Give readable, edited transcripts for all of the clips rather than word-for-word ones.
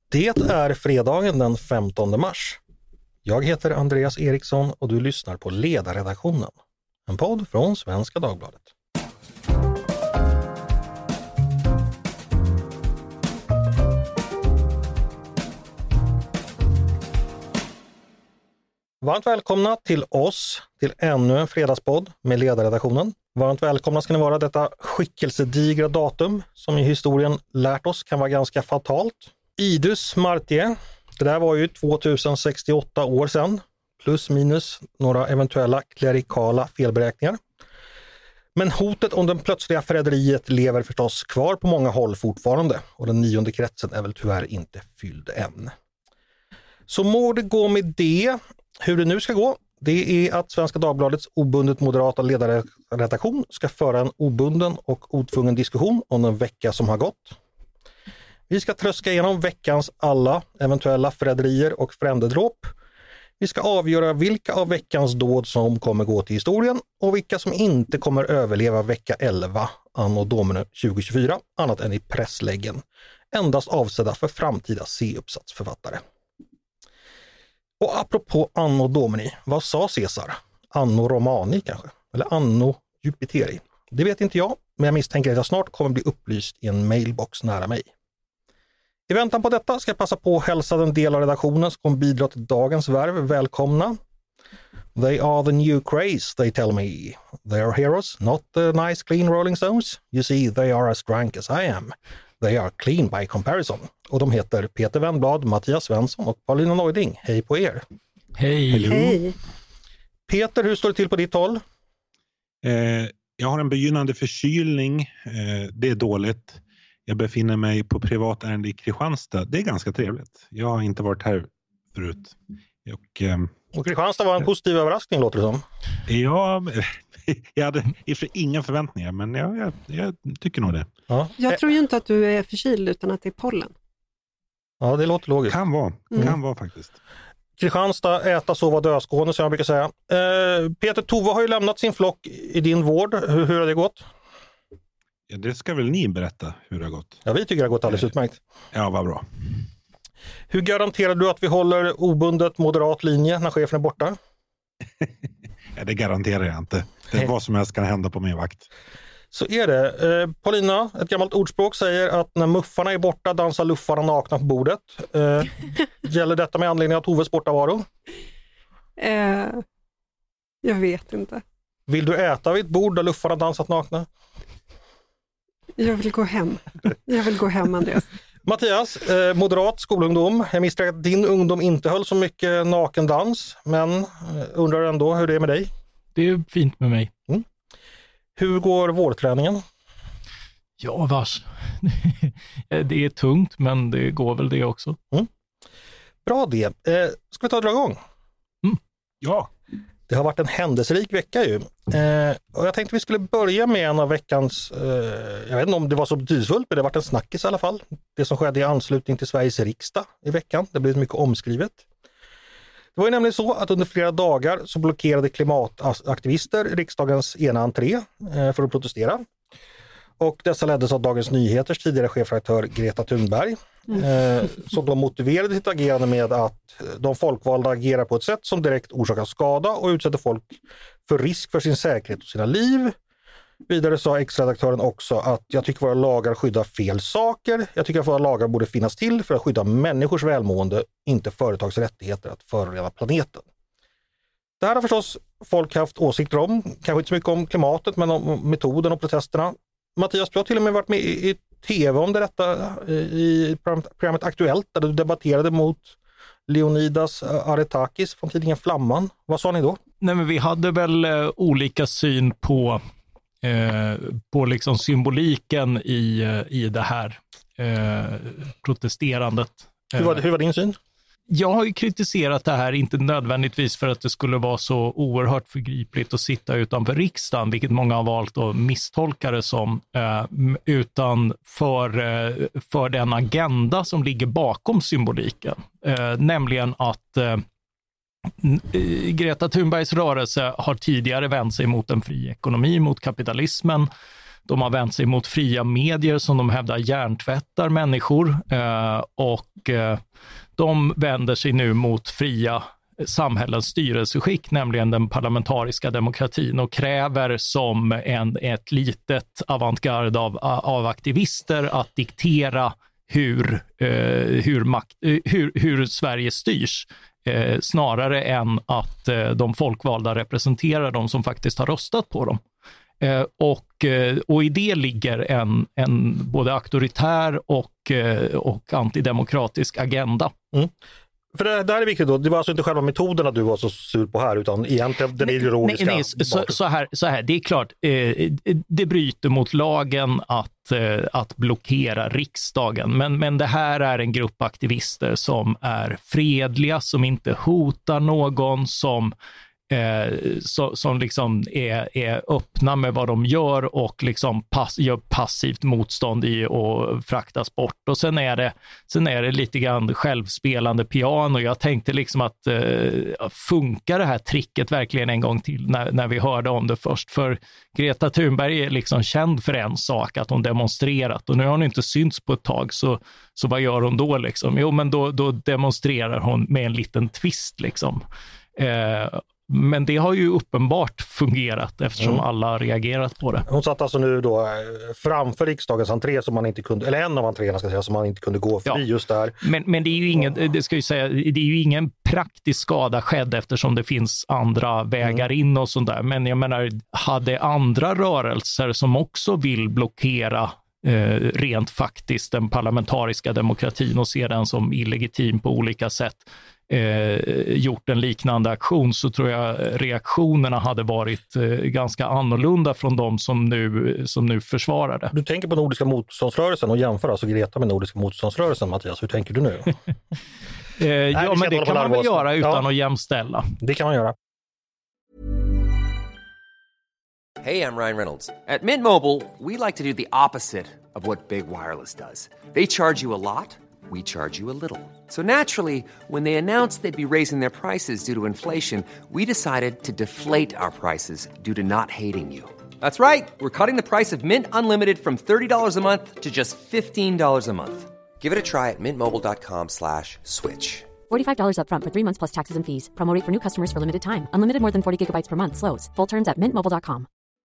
Det är fredagen den 15 mars. Jag heter Andreas Eriksson och du lyssnar på Ledarredaktionen. En podd från Svenska Dagbladet. Varmt välkomna till oss, till ännu en fredagspodd med Ledarredaktionen. Varmt välkomna ska ni vara detta skickelsedigra datum som i historien lärt oss kan vara ganska fatalt. Idus Martie, det där var ju 2068 år sedan, plus minus några eventuella klerikala felberäkningar. Men hotet om den plötsliga förräderiet lever förstås kvar på många håll fortfarande och den 9:e kretsen är väl tyvärr inte fylld än. Så må det gå med det. Hur det nu ska gå, det är att Svenska Dagbladets obundet moderata ledarredaktion ska föra en obunden och otvungen diskussion om den vecka som har gått. Vi ska tröska igenom veckans alla eventuella förräderier och frändedråp. Vi ska avgöra vilka av veckans dåd som kommer gå till historien och vilka som inte kommer överleva vecka 11 anno domini 2024 annat än i pressläggen, endast avsedda för framtida C-uppsatsförfattare. Och apropå anno domini, vad sa Caesar? Anno romani kanske? Eller anno jupiteri? Det vet inte jag, men jag misstänker att jag snart kommer bli upplyst i en mailbox nära mig. I väntan på detta ska jag passa på att hälsa den del av redaktionen som kommer bidra till dagens värv välkomna. They are the new craze, they tell me. They are heroes, not the nice clean rolling stones. You see, they are as drunk as I am. They are clean by comparison. Och de heter Peter Wennblad, Mattias Svensson och Paulina Neuding. Hej på er! Hej! Hej! Peter, hur står det till på ditt håll? Jag har en begynnande förkylning. Det är dåligt. Jag befinner mig på privat ärende i Kristianstad. Det är ganska trevligt. Jag har inte varit här förut. Och Kristianstad var en positiv överraskning, låter det som. Ja, jag hade i och för inga förväntningar, men jag tycker nog det. Ja. Jag tror ju inte att du är förkyld utan att det är pollen. Ja, det låter logiskt. Kan vara faktiskt. Kristianstad, äta, sova, döskående som jag brukar säga. Peter, Tove har ju lämnat sin flock i din vård. Hur har det gått? Ja, det ska väl ni berätta hur det har gått. Ja, vi tycker det har gått alldeles utmärkt. Ja, vad bra. Hur garanterar du att vi håller obundet moderat linje när chefen är borta? Ja, det garanterar jag inte. Det är vad som helst kan hända på min vakt. Så är det. Paulina, ett gammalt ordspråk säger att när muffarna är borta dansar luffarna nakna på bordet. Gäller detta med anledning av Toves bortavaro? Jag vet inte. Vill du äta vid ett bord där luffarna dansat nakna? Jag vill gå hem, Andreas. Mattias, moderat skolungdom. Jag misstänker att din ungdom inte höll så mycket nakendans, men undrar ändå hur det är med dig. Det är fint med mig. Mm. Hur går vårträningen? Ja, vars. Det är tungt, men det går väl det också. Mm. Bra det. Ska vi ta och dra igång? Mm. Ja. Det har varit en händelserik vecka ju. Och jag tänkte vi skulle börja med en av veckans, jag vet inte om det var så betydelsefullt, men det har varit en snackis i alla fall. Det som skedde i anslutning till Sveriges riksdag i veckan. Det blev mycket omskrivet. Det var ju nämligen så att under flera dagar så blockerade klimataktivister riksdagens ena entré för att protestera. Och dessa leddes av Dagens Nyheters tidigare chefredaktör Greta Thunberg. Så de motiverade sitt agerande med att de folkvalda agerar på ett sätt som direkt orsakar skada och utsätter folk för risk för sin säkerhet och sina liv. Vidare sa ex-redaktören också att jag tycker våra lagar skyddar fel saker. Jag tycker att våra lagar borde finnas till för att skydda människors välmående, inte företags rättigheter att förorena planeten. Det här har förstås folk haft åsikter om, kanske inte så mycket om klimatet men om metoden och protesterna. Mattias, du har till och med varit med i tv om detta i programmet Aktuellt där du debatterade mot Leonidas Aretakis från tidningen Flamman. Vad sa ni då? Nej, men vi hade väl olika syn på liksom symboliken i det här protesterandet. Hur var din syn? Jag har ju kritiserat det här, inte nödvändigtvis för att det skulle vara så oerhört förgripligt att sitta utanför riksdagen, vilket många har valt att misstolka det som, utan för den agenda som ligger bakom symboliken. Nämligen att Greta Thunbergs rörelse har tidigare vänt sig mot en fri ekonomi, mot kapitalismen, De har vänt sig mot fria medier som de hävdar hjärntvättar människor och de vänder sig nu mot fria samhällens styrelseskick, nämligen den parlamentariska demokratin, och kräver som ett litet avantgarde av aktivister att diktera hur Sverige styrs, snarare än att de folkvalda representerar de som faktiskt har röstat på dem. Och i det ligger en både auktoritär och antidemokratisk agenda. Mm. För det här är viktigt då, det var alltså inte själva metoderna du var så sur på här, utan egentligen den ideologiska... Nej, så här, det är klart, det bryter mot lagen att blockera riksdagen, men det här är en grupp aktivister som är fredliga, som inte hotar någon, som liksom är öppna med vad de gör och liksom gör passivt motstånd i och fraktas bort. Och sen är det lite grann självspelande piano. Jag tänkte liksom att funkar det här tricket verkligen en gång till när vi hörde om det först? För Greta Thunberg är liksom känd för en sak, att hon demonstrerat, och nu har hon inte synts på ett tag, så vad gör hon då liksom? Jo, men då demonstrerar hon med en liten twist liksom. Men det har ju uppenbart fungerat eftersom alla har reagerat på det. Hon satt alltså nu då framför riksdagens entré som man inte kunde, eller en av entréerna ska säga, som man inte kunde gå förbi just där. Men det är ju det är ju ingen praktisk skada skedd eftersom det finns andra vägar in och sånt där. Men jag menar, hade andra rörelser som också vill blockera rent faktiskt den parlamentariska demokratin och se den som illegitim på olika sätt, gjort en liknande aktion, så tror jag reaktionerna hade varit ganska annorlunda från de som nu försvarar det. Du tänker på Nordiska motståndsrörelsen och jämför alltså Greta med Nordiska motståndsrörelsen, Mattias. Hur tänker du nu? Ja, men det kan man väl göra utan att jämställa. Det kan man göra. Hey, I'm Ryan Reynolds. At Mint Mobile, we like to do the opposite of what Big Wireless does. They charge you a lot. We charge you a little. So naturally, when they announced they'd be raising their prices due to inflation, we decided to deflate our prices due to not hating you. That's right. We're cutting the price of Mint Unlimited from $30 a month to just $15 a month. Give it a try at mintmobile.com/switch. $45 up front for 3 months plus taxes and fees. Promo rate for new customers for limited time. Unlimited more than 40 gigabytes per month slows. Full terms at mintmobile.com.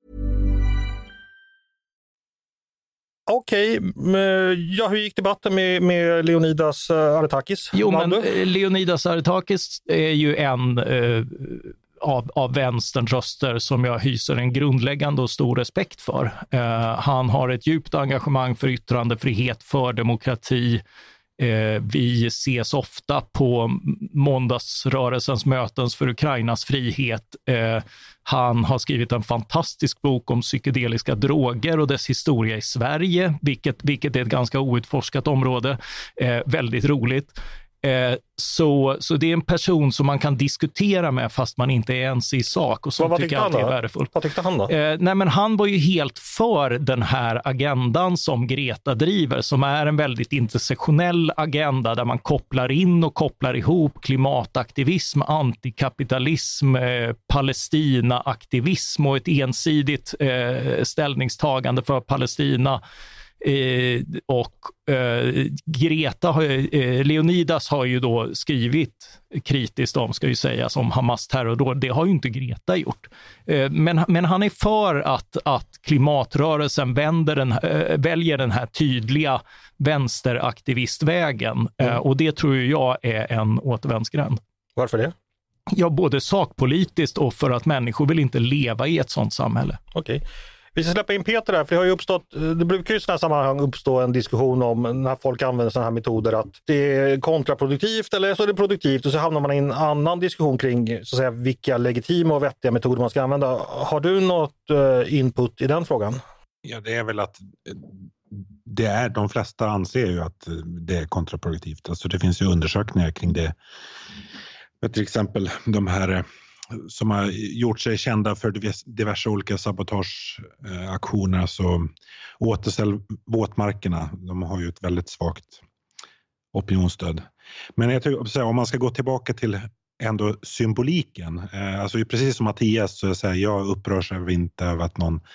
Okej, hur gick debatten med Leonidas Aretakis? Jo, men Leonidas Aretakis är ju en av vänsterns röster som jag hyser en grundläggande och stor respekt för. Han har ett djupt engagemang för yttrandefrihet, för demokrati. Vi ses ofta på måndagsrörelsens mötens för Ukrainas frihet. Han har skrivit en fantastisk bok om psykedeliska droger och dess historia i Sverige, vilket är ett ganska outforskat område. Väldigt roligt. Så det är en person som man kan diskutera med fast man inte är ens i sak, och så tycker jag att det är värdefullt. Vad tyckte han då? Nej, men han var ju helt för den här agendan som Greta driver, som är en väldigt intersektionell agenda där man kopplar in och kopplar ihop klimataktivism, antikapitalism, Palestina-aktivism och ett ensidigt ställningstagande för Palestina. Leonidas har ju då skrivit kritiskt om Hamas terrordåd. Det har ju inte Greta gjort. Men han är för att klimatrörelsen väljer den här tydliga vänsteraktivistvägen. Och det tror jag är en återvändsgränd. Varför det? Ja, både sakpolitiskt och för att människor vill inte leva i ett sådant samhälle. Okej. Vi ska släppa in Peter där, för det brukar ju i sådana här sammanhang uppstå en diskussion om när folk använder sådana här metoder, att det är kontraproduktivt eller så är det produktivt, och så hamnar man i en annan diskussion kring så att säga vilka legitima och vettiga metoder man ska använda. Har du något input i den frågan? Ja, det är väl att de flesta anser ju att det är kontraproduktivt. Alltså det finns ju undersökningar kring det. Till exempel de här som har gjort sig kända för diverse olika sabotageaktioner, så återställ våtmarkerna, de har ju ett väldigt svagt opinionsstöd. Men jag tycker, om man ska gå tillbaka till ändå symboliken, alltså precis som Mattias så jag upprörs inte över att någon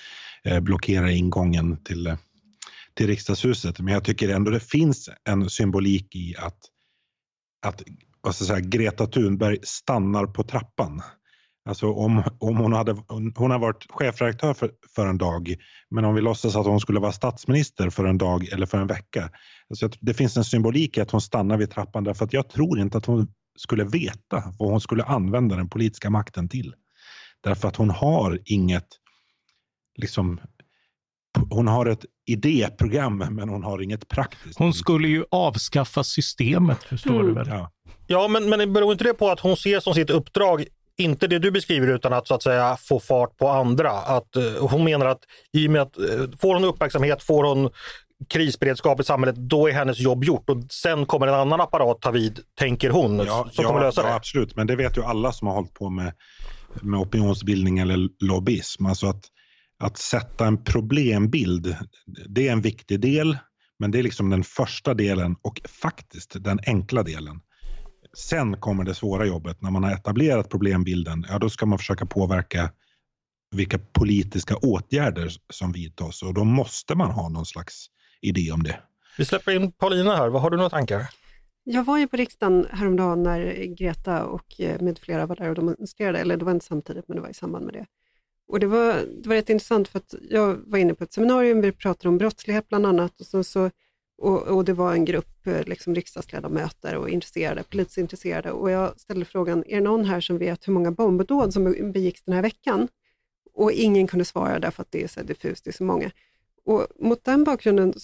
blockera ingången till riksdagshuset. Men jag tycker ändå det finns en symbolik i att vad ska jag säga, Greta Thunberg stannar på trappan. Alltså om hon har varit chefredaktör för en dag, men om vi låtsas att hon skulle vara statsminister för en dag eller för en vecka. Alltså det finns en symbolik i att hon stannar vid trappan, därför att jag tror inte att hon skulle veta vad hon skulle använda den politiska makten till. Därför att hon har inget, liksom, hon har ett idéprogram, men hon har inget praktiskt. Hon skulle ju avskaffa systemet, förstår du väl? Ja, men beror inte det på att hon ser som sitt uppdrag inte det du beskriver, utan att så att säga få fart på andra? Att hon menar att i och med att får hon uppmärksamhet, får hon krisberedskap i samhället, då är hennes jobb gjort och sen kommer en annan apparat ta vid, tänker hon, som kommer lösa det. Ja, absolut, men det vet ju alla som har hållit på med opinionsbildning eller lobbyism. Alltså att sätta en problembild, det är en viktig del, men det är liksom den första delen och faktiskt den enkla delen. Sen kommer det svåra jobbet. När man har etablerat problembilden, ja, då ska man försöka påverka vilka politiska åtgärder som vidtas, och då måste man ha någon slags idé om det. Vi släpper in Paulina här. Vad har du några tankar? Jag var ju på riksdagen häromdagen när Greta och med flera var där och demonstrerade, eller det var inte samtidigt, men det var i samband med det. Och det var rätt intressant för att jag var inne på ett seminarium, vi pratade om brottslighet bland annat, och det var en grupp liksom riksdagsledamöter och politiskt intresserade, och jag ställde frågan, är det någon här som vet hur många bombdåd som begicks den här veckan? Och ingen kunde svara därför att det är så diffust, det är så många. Och mot den bakgrunden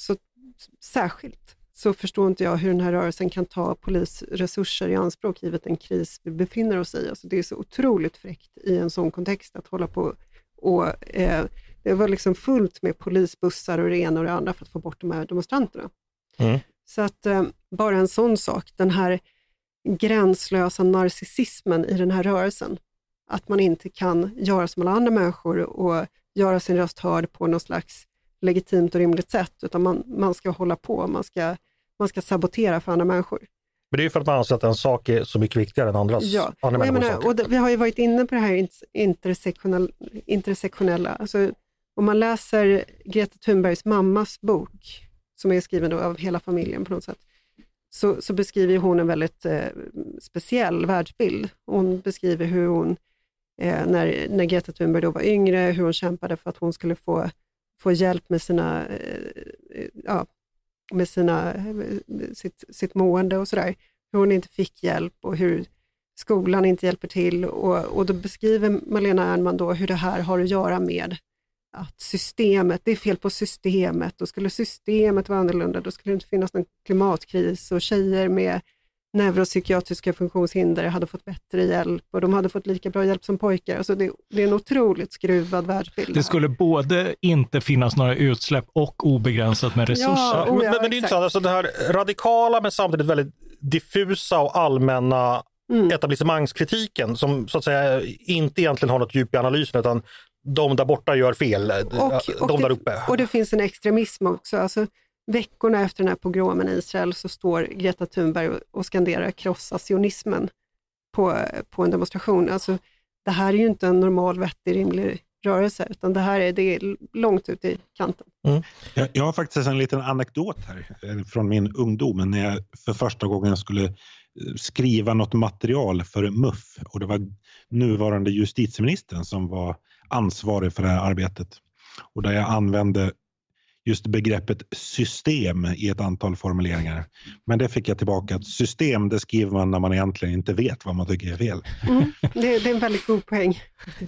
så förstår inte jag hur den här rörelsen kan ta polisresurser i anspråk givet en kris vi befinner oss i. Alltså det är så otroligt fräckt i en sån kontext att hålla på och det var liksom fullt med polisbussar och det ena och det andra för att få bort de här demonstranterna. Mm. Så att bara en sån sak, den här gränslösa narcissismen i den här rörelsen, att man inte kan göra som alla andra människor och göra sin röst hörd på något slags legitimt och rimligt sätt, utan man ska hålla på, man ska sabotera för andra människor. Men det är ju för att man anser att en sak är så mycket viktigare än andra människors saker. Och vi har ju varit inne på det här intersektionella. Alltså, om man läser Greta Thunbergs mammas bok, som är skriven då av hela familjen på något sätt, så beskriver hon en väldigt speciell världsbild. Hon beskriver hur hon, när Greta Thunberg då var yngre, hur hon kämpade för att hon skulle få hjälp med sitt mående och sådär. Hur hon inte fick hjälp och hur skolan inte hjälper till. Och då beskriver Malena Ernman då hur det här har att göra med att systemet, det är fel på systemet. Och skulle systemet vara annorlunda, då skulle det inte finnas någon klimatkris, och tjejer med neuropsykiatriska funktionshinder hade fått bättre hjälp och de hade fått lika bra hjälp som pojkar. Alltså det är en otroligt skruvad världsbild. Det skulle både inte finnas några utsläpp och obegränsat med resurser. Ja, men det är inte så. Alltså det här radikala men samtidigt väldigt diffusa och allmänna etablissemangskritiken som så att säga inte egentligen har något djup i analysen, utan de där borta gör fel, de där uppe. Och det finns en extremism också. Alltså, veckorna efter den här pogromen i Israel så står Greta Thunberg och skanderar krossa sionismen på en demonstration. Alltså, det här är ju inte en normal, vettig, rimlig rörelse, utan det är långt ut i kanten. Mm. Jag har faktiskt en liten anekdot här från min ungdom när jag för första gången skulle skriva något material för MUF, och det var nuvarande justitieministern som var ansvarig för det här arbetet, och där jag använde just begreppet system i ett antal formuleringar. Men det fick jag tillbaka att system, det skriver man när man egentligen inte vet vad man tycker är fel. Det är en väldigt god poäng.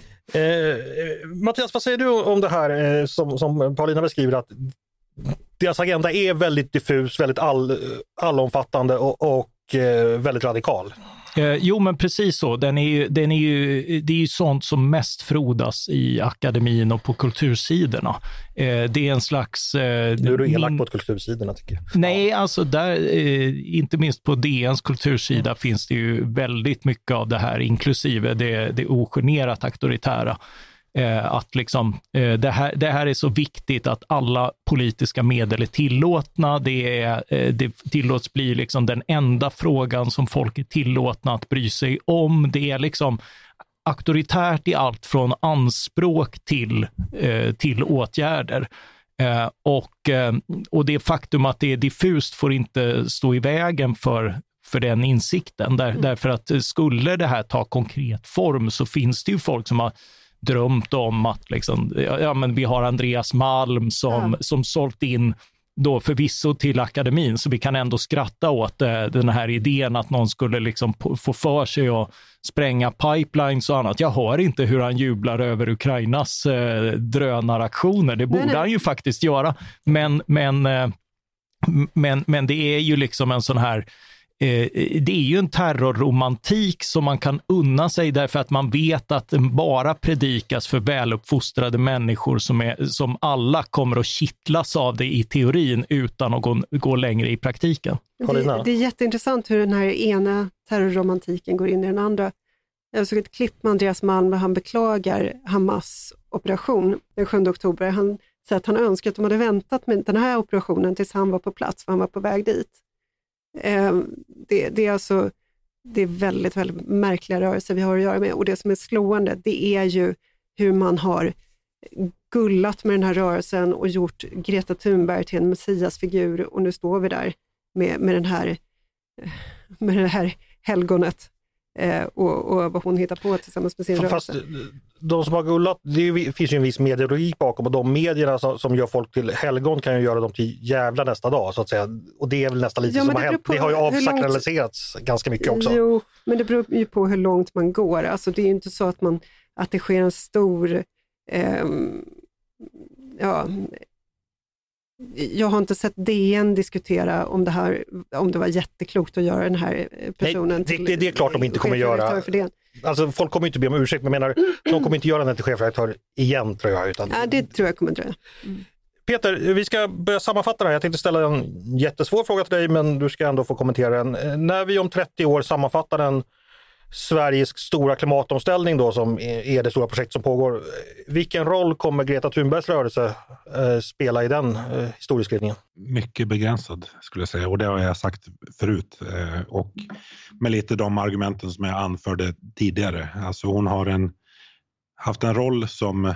Mattias, vad säger du om det här som Paulina beskriver, att deras agenda är väldigt diffus, väldigt allomfattande och väldigt radikal? Jo, men precis så. Det är ju sånt som mest frodas i akademin och på kultursidorna. Det är en slags... Nu är du elak på kultursidorna, tycker jag. Nej, alltså där, inte minst på DNs kultursida finns det ju väldigt mycket av det här, inklusive det ogenerat auktoritära. Att liksom, det här är så viktigt att alla politiska medel är tillåtna. Det tillåts bli liksom den enda frågan som folk är tillåtna att bry sig om. Det är liksom auktoritärt i allt från anspråk till åtgärder. Och det faktum att det är diffust får inte stå i vägen för den insikten. Därför att skulle det här ta konkret form så finns det ju folk som har drömt om att liksom, men vi har Andreas Malm som sålt in då förvisso till akademin, så vi kan ändå skratta åt den här idén att någon skulle liksom få för sig att spränga pipelines och annat. Jag hör inte hur han jublar över Ukrainas drönaraktioner. Det borde han ju faktiskt göra. Men det är ju liksom en sån här det är ju en terrorromantik som man kan unna sig därför att man vet att den bara predikas för väluppfostrade människor som alla kommer att kittlas av det i teorin utan att gå längre i praktiken. Det är jätteintressant hur den här ena terrorromantiken går in i den andra. Jag såg ett klipp med Andreas Malm där han beklagar Hamas operation den 7 oktober. Han säger att han önskar att de hade väntat med den här operationen tills han var på plats, för han var på väg dit. Det är väldigt, väldigt märkliga rörelser vi har att göra med, och det som är slående, det är ju hur man har gullat med den här rörelsen och gjort Greta Thunberg till en messiasfigur, och nu står vi där med det här helgonet och vad hon hittar på tillsammans med sin rörelse. Fast de som har gullat, det finns ju en viss medielogik bakom, och de medierna som gör folk till helgon kan ju göra dem till jävla nästa dag så att säga, och det är väl nästan lite som har hänt. Det har ju avsakraliserats ganska mycket också. Jo, men det beror ju på hur långt man går. Alltså det är ju inte så att det sker en stor jag har inte sett DN diskutera om det var jätteklokt att göra den här personen. Nej, det är klart de inte kommer göra. Alltså folk kommer inte be om ursäkt, men menar, de kommer inte göra den till chefredaktör igen, tror jag. Det tror jag kommer dröja. Peter, vi ska börja sammanfatta det här. Jag tänkte ställa en jättesvår fråga till dig, men du ska ändå få kommentera den. När vi om 30 år sammanfattar den Sveriges stora klimatomställning då, som är det stora projekt som pågår, vilken roll kommer Greta Thunbergs rörelse spela i den historieskrivningen? Mycket begränsad skulle jag säga, och det har jag sagt förut, och med lite de argumenten som jag anförde tidigare. Alltså hon har haft en roll som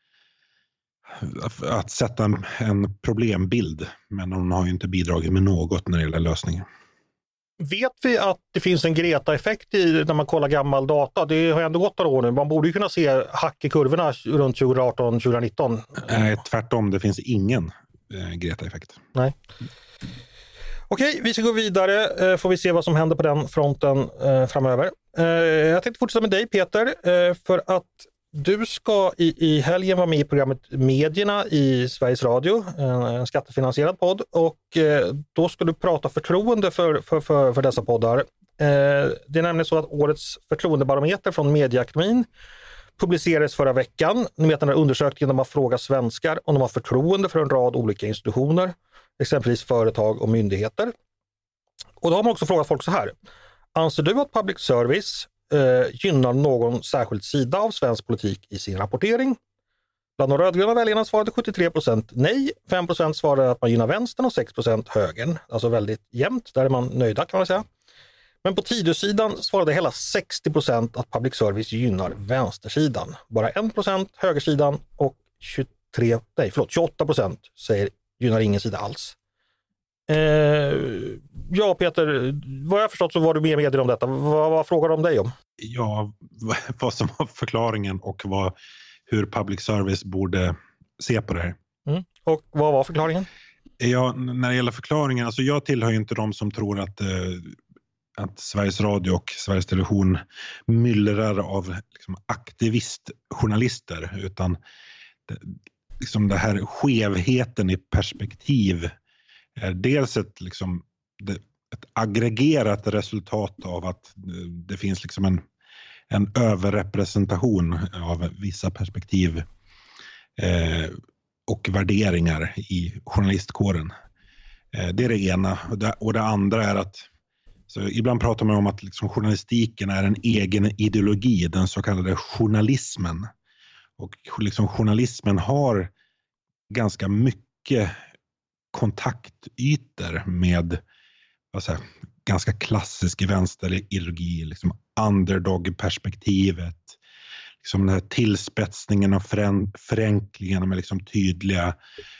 att sätta en problembild, men hon har ju inte bidragit med något när det gäller lösningen. Vet vi att det finns en Greta-effekt när man kollar gammal data? Det har ändå gått några år nu. Man borde ju kunna se hack i kurvorna runt 2018-2019. Nej, tvärtom. Det finns ingen Greta-effekt. Nej. Okej, vi ska gå vidare. Får vi se vad som händer på den fronten framöver. Jag tänkte fortsätta med dig, Peter, för att du ska i helgen vara med i programmet Medierna i Sveriges Radio, en skattefinansierad podd, och då ska du prata förtroende för dessa poddar. Det är nämligen så att årets förtroendebarometer från Medieakademin publicerades förra veckan. Ni vet den här undersökningen där man frågar svenskar om de har förtroende för en rad olika institutioner, exempelvis företag och myndigheter. Och då har man också frågat folk så här: anser du att public service gynnar någon särskild sida av svensk politik i sin rapportering? Bland de rödgröna väljarna svarade 73% nej, 5% svarade att man gynnar vänstern och 6% högern. Alltså väldigt jämnt, där är man nöjda kan man säga. Men på Tidösidan svarade hela 60% att public service gynnar vänstersidan. Bara 1% högersidan och 28% säger gynnar ingen sida alls. Ja, Peter, vad jag förstått så var du mer medveten om detta. Vad frågar du om dig om? Ja, vad som var förklaringen och hur public service borde se på det här. Och vad var förklaringen? Ja, när det gäller förklaringen, alltså jag tillhör ju inte de som tror att Sveriges Radio och Sveriges Television myllrar av liksom aktivistjournalister, utan liksom det här skevheten i perspektiv är dels ett aggregerat resultat av att det finns liksom en överrepresentation av vissa perspektiv och värderingar i journalistkåren. Det är det ena. Och det andra är att ibland pratar man om att liksom journalistiken är en egen ideologi, den så kallade journalismen. Och liksom journalismen har ganska mycket kontaktytor med ganska klassisk vänsterideologi, liksom underdog-perspektivet, liksom den här tillspetsningen och förenklingen med liksom tydliga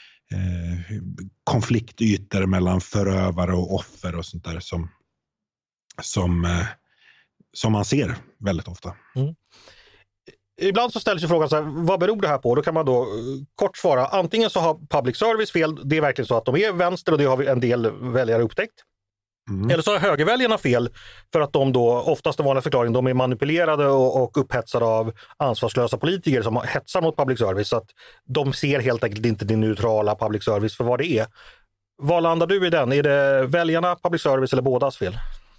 konfliktytor mellan förövare och offer och sånt där som man ser väldigt ofta. Mm. Ibland så ställs ju frågan så här, vad beror det här på? Då kan man då kort svara, antingen så har public service fel, det är verkligen så att de är vänster och det har vi en del väljare upptäckt. Eller så har högerväljarna fel för att de då, oftast den vanliga förklaringen, de är manipulerade och upphetsade av ansvarslösa politiker som hetsar mot public service, så att de ser helt enkelt inte det neutrala public service för vad det är. Vad landar du i den? Är det väljarna, public service eller bådas fel?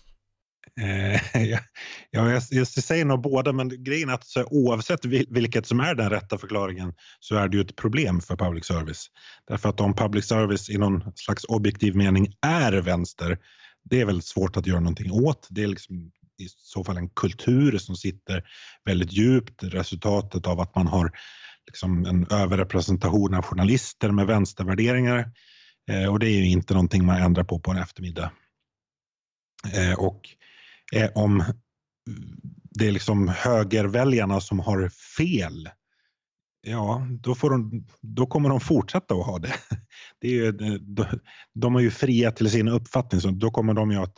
Jag säger nog båda, men grejen är att så oavsett vilket som är den rätta förklaringen så är det ju ett problem för public service. Därför att om public service i någon slags objektiv mening är vänster, det är väldigt svårt att göra någonting åt. Det är liksom i så fall en kultur som sitter väldigt djupt, resultatet av att man har liksom en överrepresentation av journalister med vänstervärderingar, och det är ju inte någonting man ändrar på en eftermiddag. Och om det är liksom högerväljarna som har fel, ja, då kommer de fortsätta att ha det. Det är ju, de är ju fria till sin uppfattning, så då kommer de ju att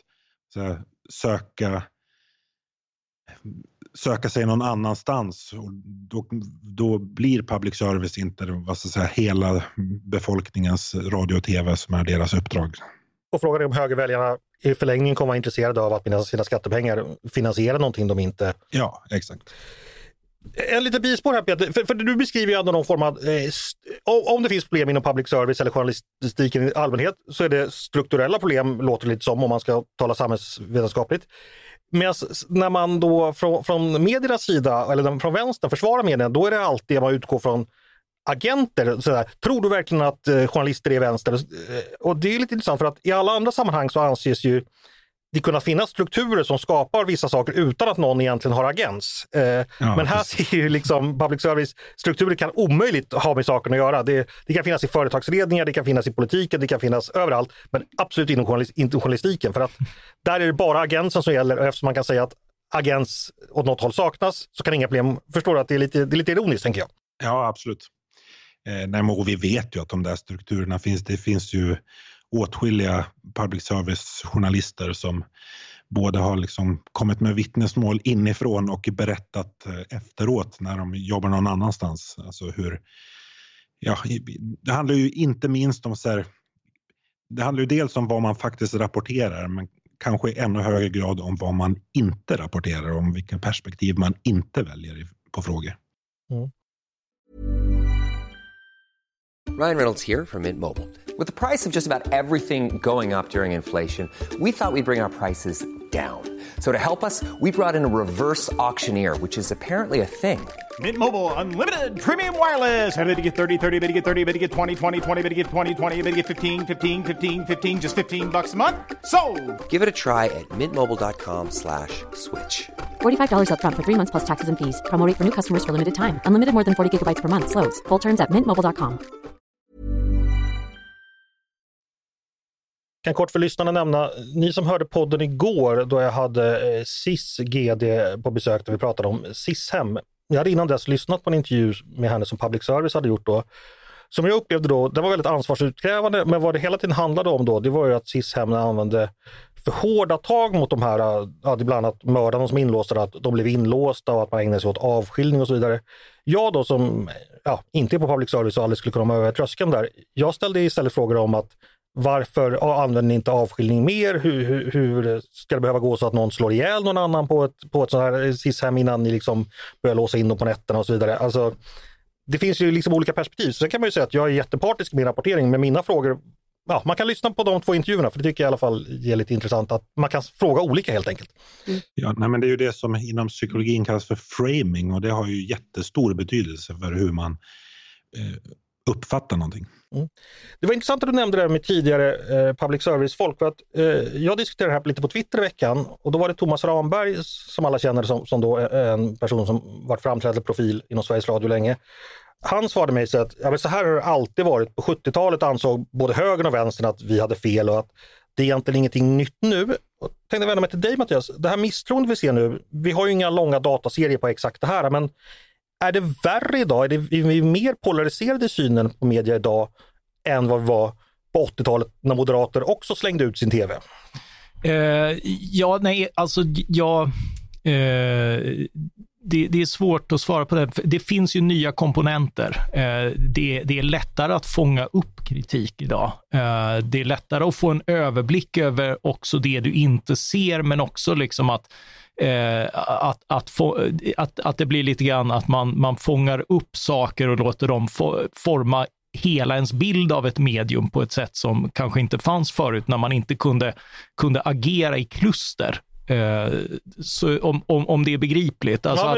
söka sig någon annanstans, och då blir public service inte, vad ska jag säga, hela befolkningens radio och tv som är deras uppdrag. Och frågan är om högerväljarna i förlängningen kommer vara intresserade av att med sina skattepengar finansiera någonting de inte... Ja, exakt. En liten bispår här, Peter, för du beskriver ju ändå någon form av... om det finns problem inom public service eller journalistiken i allmänhet så är det strukturella problem, låter lite som, om man ska tala samhällsvetenskapligt. Men när man då från mediernas sida, eller från vänster, försvarar medierna, då är det alltid man utgår från agenter. Sådär. Tror du verkligen att journalister är vänster? Och det är lite intressant, för att i alla andra sammanhang så anses ju det kunna finnas strukturer som skapar vissa saker utan att någon egentligen har agens. Men här ser ju liksom public service-strukturer kan omöjligt ha med saken att göra. Det kan finnas i företagsledningar, det kan finnas i politiken, det kan finnas överallt, men absolut inte journalistiken, för att där är det bara agensen som gäller, och eftersom man kan säga att agens åt något håll saknas så kan inga problem. Förstår du att det är lite ironiskt, tänker jag? Ja, absolut. Och vi vet ju att de där strukturerna finns. Det finns ju åtskilliga public service-journalister som både har liksom kommit med vittnesmål inifrån och berättat efteråt när de jobbar någon annanstans. Alltså det handlar ju inte minst om det handlar ju dels om vad man faktiskt rapporterar, men kanske i ännu högre grad om vad man inte rapporterar, om vilka perspektiv man inte väljer på frågor. Mm. Ryan Reynolds here from Mint Mobile. With the price of just about everything going up during inflation, we thought we'd bring our prices down. So to help us, we brought in a reverse auctioneer, which is apparently a thing. Mint Mobile Unlimited Premium Wireless. How to get 30, 30, how to get 30, how to get 20, 20, 20, how to get 20, 20, how to get 15, 15, 15, 15, just $15 a month? Sold! Give it a try at mintmobile.com/switch. $45 up front for 3 months plus taxes and fees. Promo rate for new customers for limited time. Unlimited more than 40 gigabytes per month. Slows full terms at mintmobile.com. Jag kan kort för lyssnarna nämna, ni som hörde podden igår då jag hade SIS GD på besök där vi pratade om SIS-hem. Jag hade innan dess lyssnat på en intervju med henne som public service hade gjort då. Som jag upplevde då, det var väldigt ansvarsutkrävande, men vad det hela tiden handlade om då, det var ju att SIS-hemmen använde för hårda tag mot de här, bland annat mördarna som inlåsta, att de blev inlåsta och att man ägnade sig åt avskiljning och så vidare. Jag då som inte är på public service och aldrig skulle kunna komma över tröskeln där, jag ställde istället frågor om att varför använder ni inte avskiljning mer? Hur ska det behöva gå så att någon slår ihjäl någon annan på ett sånt här SIS-hem innan ni liksom börjar låsa in dem på nätterna och så vidare? Alltså, det finns ju liksom olika perspektiv. Så kan man ju säga att jag är jättepartisk i min rapportering, med mina frågor. Ja, man kan lyssna på de 2 intervjuerna, för det tycker jag i alla fall ger lite intressant att man kan fråga olika helt enkelt. Ja, men det är ju det som inom psykologin kallas för framing, och det har ju jättestor betydelse för hur man uppfattar någonting. Mm. Det var intressant att du nämnde det här med tidigare public service-folk, för att jag diskuterade det här lite på Twitter i veckan, och då var det Thomas Ramberg som alla känner som då en person som varit framträdande profil inom Sveriges Radio länge. Han svarade mig så att så här har det alltid varit. På 70-talet ansåg både högern och vänstern att vi hade fel och att det är egentligen ingenting nytt nu. Jag tänkte vända mig till dig, Mattias. Det här misstroende vi ser nu, vi har ju inga långa dataserier på exakt det här, men Är det värre idag? Är vi mer polariserade i synen på media idag än vad vi var på 80-talet när moderater också slängde ut sin tv? Det är svårt att svara på det. Det finns ju nya komponenter. Det är lättare att fånga upp kritik idag. Det är lättare att få en överblick över också det du inte ser, men också liksom att det blir lite grann att man fångar upp saker och låter dem forma hela ens bild av ett medium på ett sätt som kanske inte fanns förut, när man inte kunde agera i kluster. Så om det är begripligt. Alltså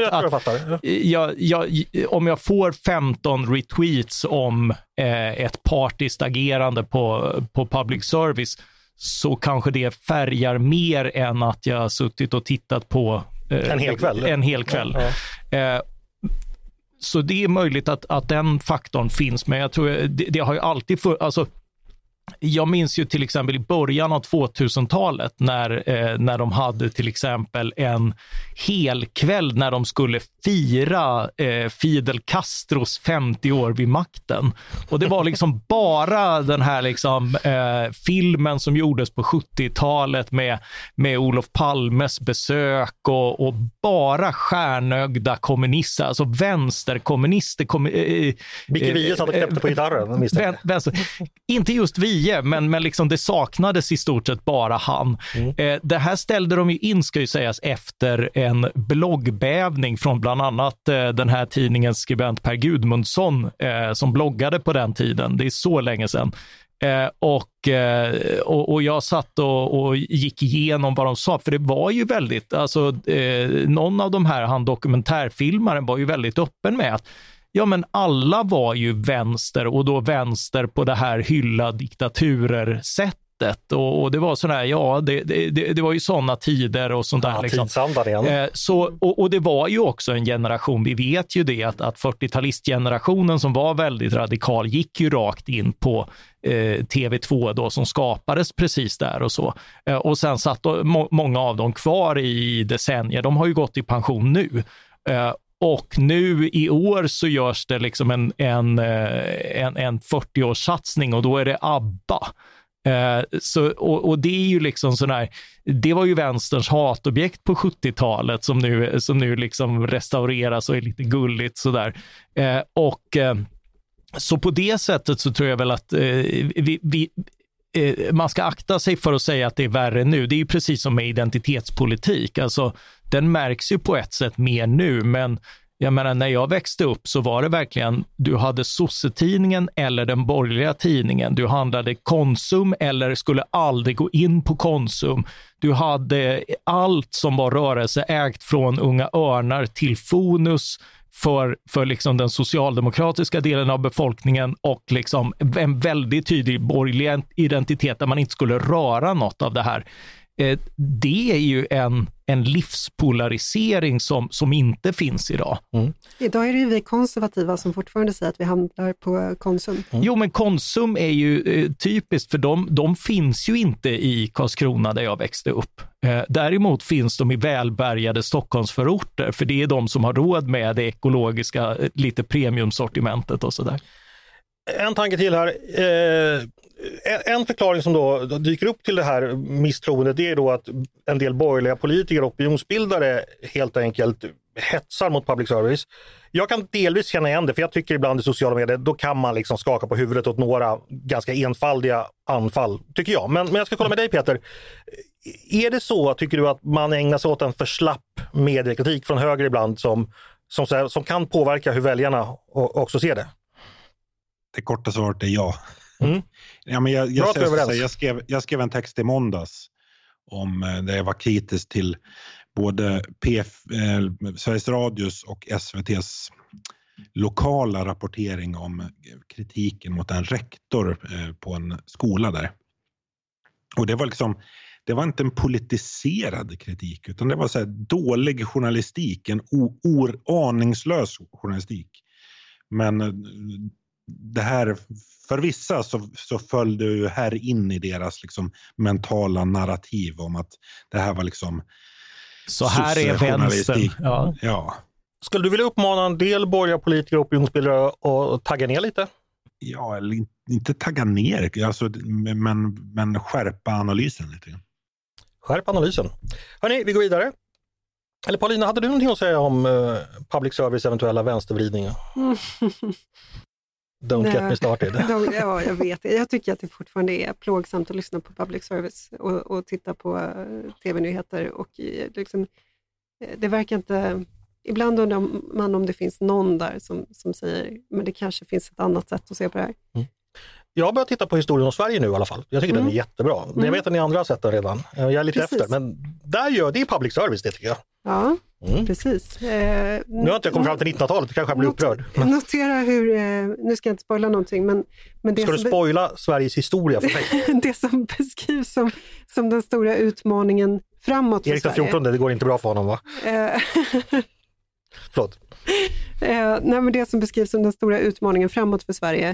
om jag får 15 retweets om ett partiskt agerande på public service, så kanske det färgar mer än att jag har suttit och tittat på en hel kväll. Ja. Så det är möjligt att den faktorn finns, men jag tror det har ju alltid jag minns ju till exempel i början av 2000-talet när de hade till exempel en hel kväll när de skulle fira Fidel Castros 50 år vid makten. Och det var liksom bara den här liksom, filmen som gjordes på 70-talet med Olof Palmes besök och bara stjärnögda kommunister, alltså vänsterkommunister. Vilket vi satt och knäppte på gitarren. Inte just vi, men liksom det saknades i stort sett bara han. Det här ställde de ju in, ska ju sägas, efter en bloggbävning från bland annat den här tidningens skribent Per Gudmundsson som bloggade på den tiden. Det är så länge sedan. Och jag satt och gick igenom vad de sa, för det var ju väldigt, någon av de här, han dokumentärfilmaren var ju väldigt öppen med att men alla var ju vänster, och då vänster på det här hylla diktaturer-sättet. Och det var sådär, det var ju sådana tider och sånt där. Liksom. Och det var ju också en generation, vi vet ju det, att 40-talistgenerationen som var väldigt radikal gick ju rakt in på TV2 då, som skapades precis där och så. Och sen satt många av dem kvar i decennier. De har ju gått i pension nu. Och nu i år så görs det liksom en 40-årssatsning, och då är det ABBA. Och det är ju liksom sån här, det var ju vänsterns hatobjekt på 70-talet som nu liksom restaureras och är lite gulligt sådär. Så på det sättet så tror jag väl att man ska akta sig för att säga att det är värre nu. Det är ju precis som med identitetspolitik. Alltså, den märks ju på ett sätt mer nu, men jag menar, när jag växte upp så var det verkligen, du hade sossetidningen eller den borgerliga tidningen. Du handlade Konsum eller skulle aldrig gå in på Konsum. Du hade allt som var rörelseägt, från Unga Örnar till Fonus, för liksom den socialdemokratiska delen av befolkningen, och liksom en väldigt tydlig borgerlig identitet där man inte skulle röra något av det här. Det är ju en livspolarisering som inte finns idag. Idag är det ju vi konservativa som fortfarande säger att vi handlar på Konsum. Jo, men Konsum är ju typiskt, för de finns ju inte i Karlskrona där jag växte upp. Däremot finns de i välbärgade Stockholmsförorter, för det är de som har råd med det ekologiska, lite premiumsortimentet och sådär. En tanke till här. En förklaring som då dyker upp till det här misstroendet, det är då att en del borgerliga politiker och opinionsbildare helt enkelt hetsar mot public service. Jag kan delvis känna igen det, för jag tycker ibland i sociala medier, då kan man liksom skaka på huvudet åt några ganska enfaldiga anfall, tycker jag. Men jag ska kolla med dig, Peter. Är det så, tycker du, att man ägnar sig åt en för slapp mediekritik från höger ibland som kan påverka hur väljarna också ser det? Det korta svaret är ja. Ja, men jag skrev en text i måndags där jag var kritisk till både Sveriges Radios och SVT:s lokala rapportering om kritiken mot en rektor på en skola där. Och det var inte en politiserad kritik, utan det var så här dålig journalistik, en aningslös journalistik. Men det här, för vissa så föll det ju här in i deras liksom mentala narrativ om att det här var liksom så här är vänstern. Ja. Skulle du vilja uppmana en del borgerliga politiker och opinionsbildare att tagga ner lite? Ja, eller inte tagga ner, alltså, men skärpa analysen lite. Skärp analysen. Hörrni, vi går vidare. Eller Paulina, hade du någonting att säga om public service eventuella vänstervridningar? Don't get me started. Ja, jag vet. Jag tycker att det fortfarande är plågsamt att lyssna på public service och titta på tv-nyheter. Och liksom, det verkar inte... Ibland undrar man om det finns någon där som säger, men det kanske finns ett annat sätt att se på det här. Mm. Jag har börjat titta på historien om Sverige nu i alla fall. Jag tycker den är jättebra. Jag vet att ni andra har sett den redan. Jag är lite efter, men det är public service, det tycker jag. Ja, precis. Nu har jag inte kommit fram till 1900-talet, kanske jag blir upprörd. Notera hur, nu ska jag inte spoila någonting, men det ska du spoila Sveriges historia för mig? Det som beskrivs som den stora utmaningen framåt för Erik Sverige. 14, det går inte bra för honom, va? Förlåt. Nej, men det som beskrivs som den stora utmaningen framåt för Sverige,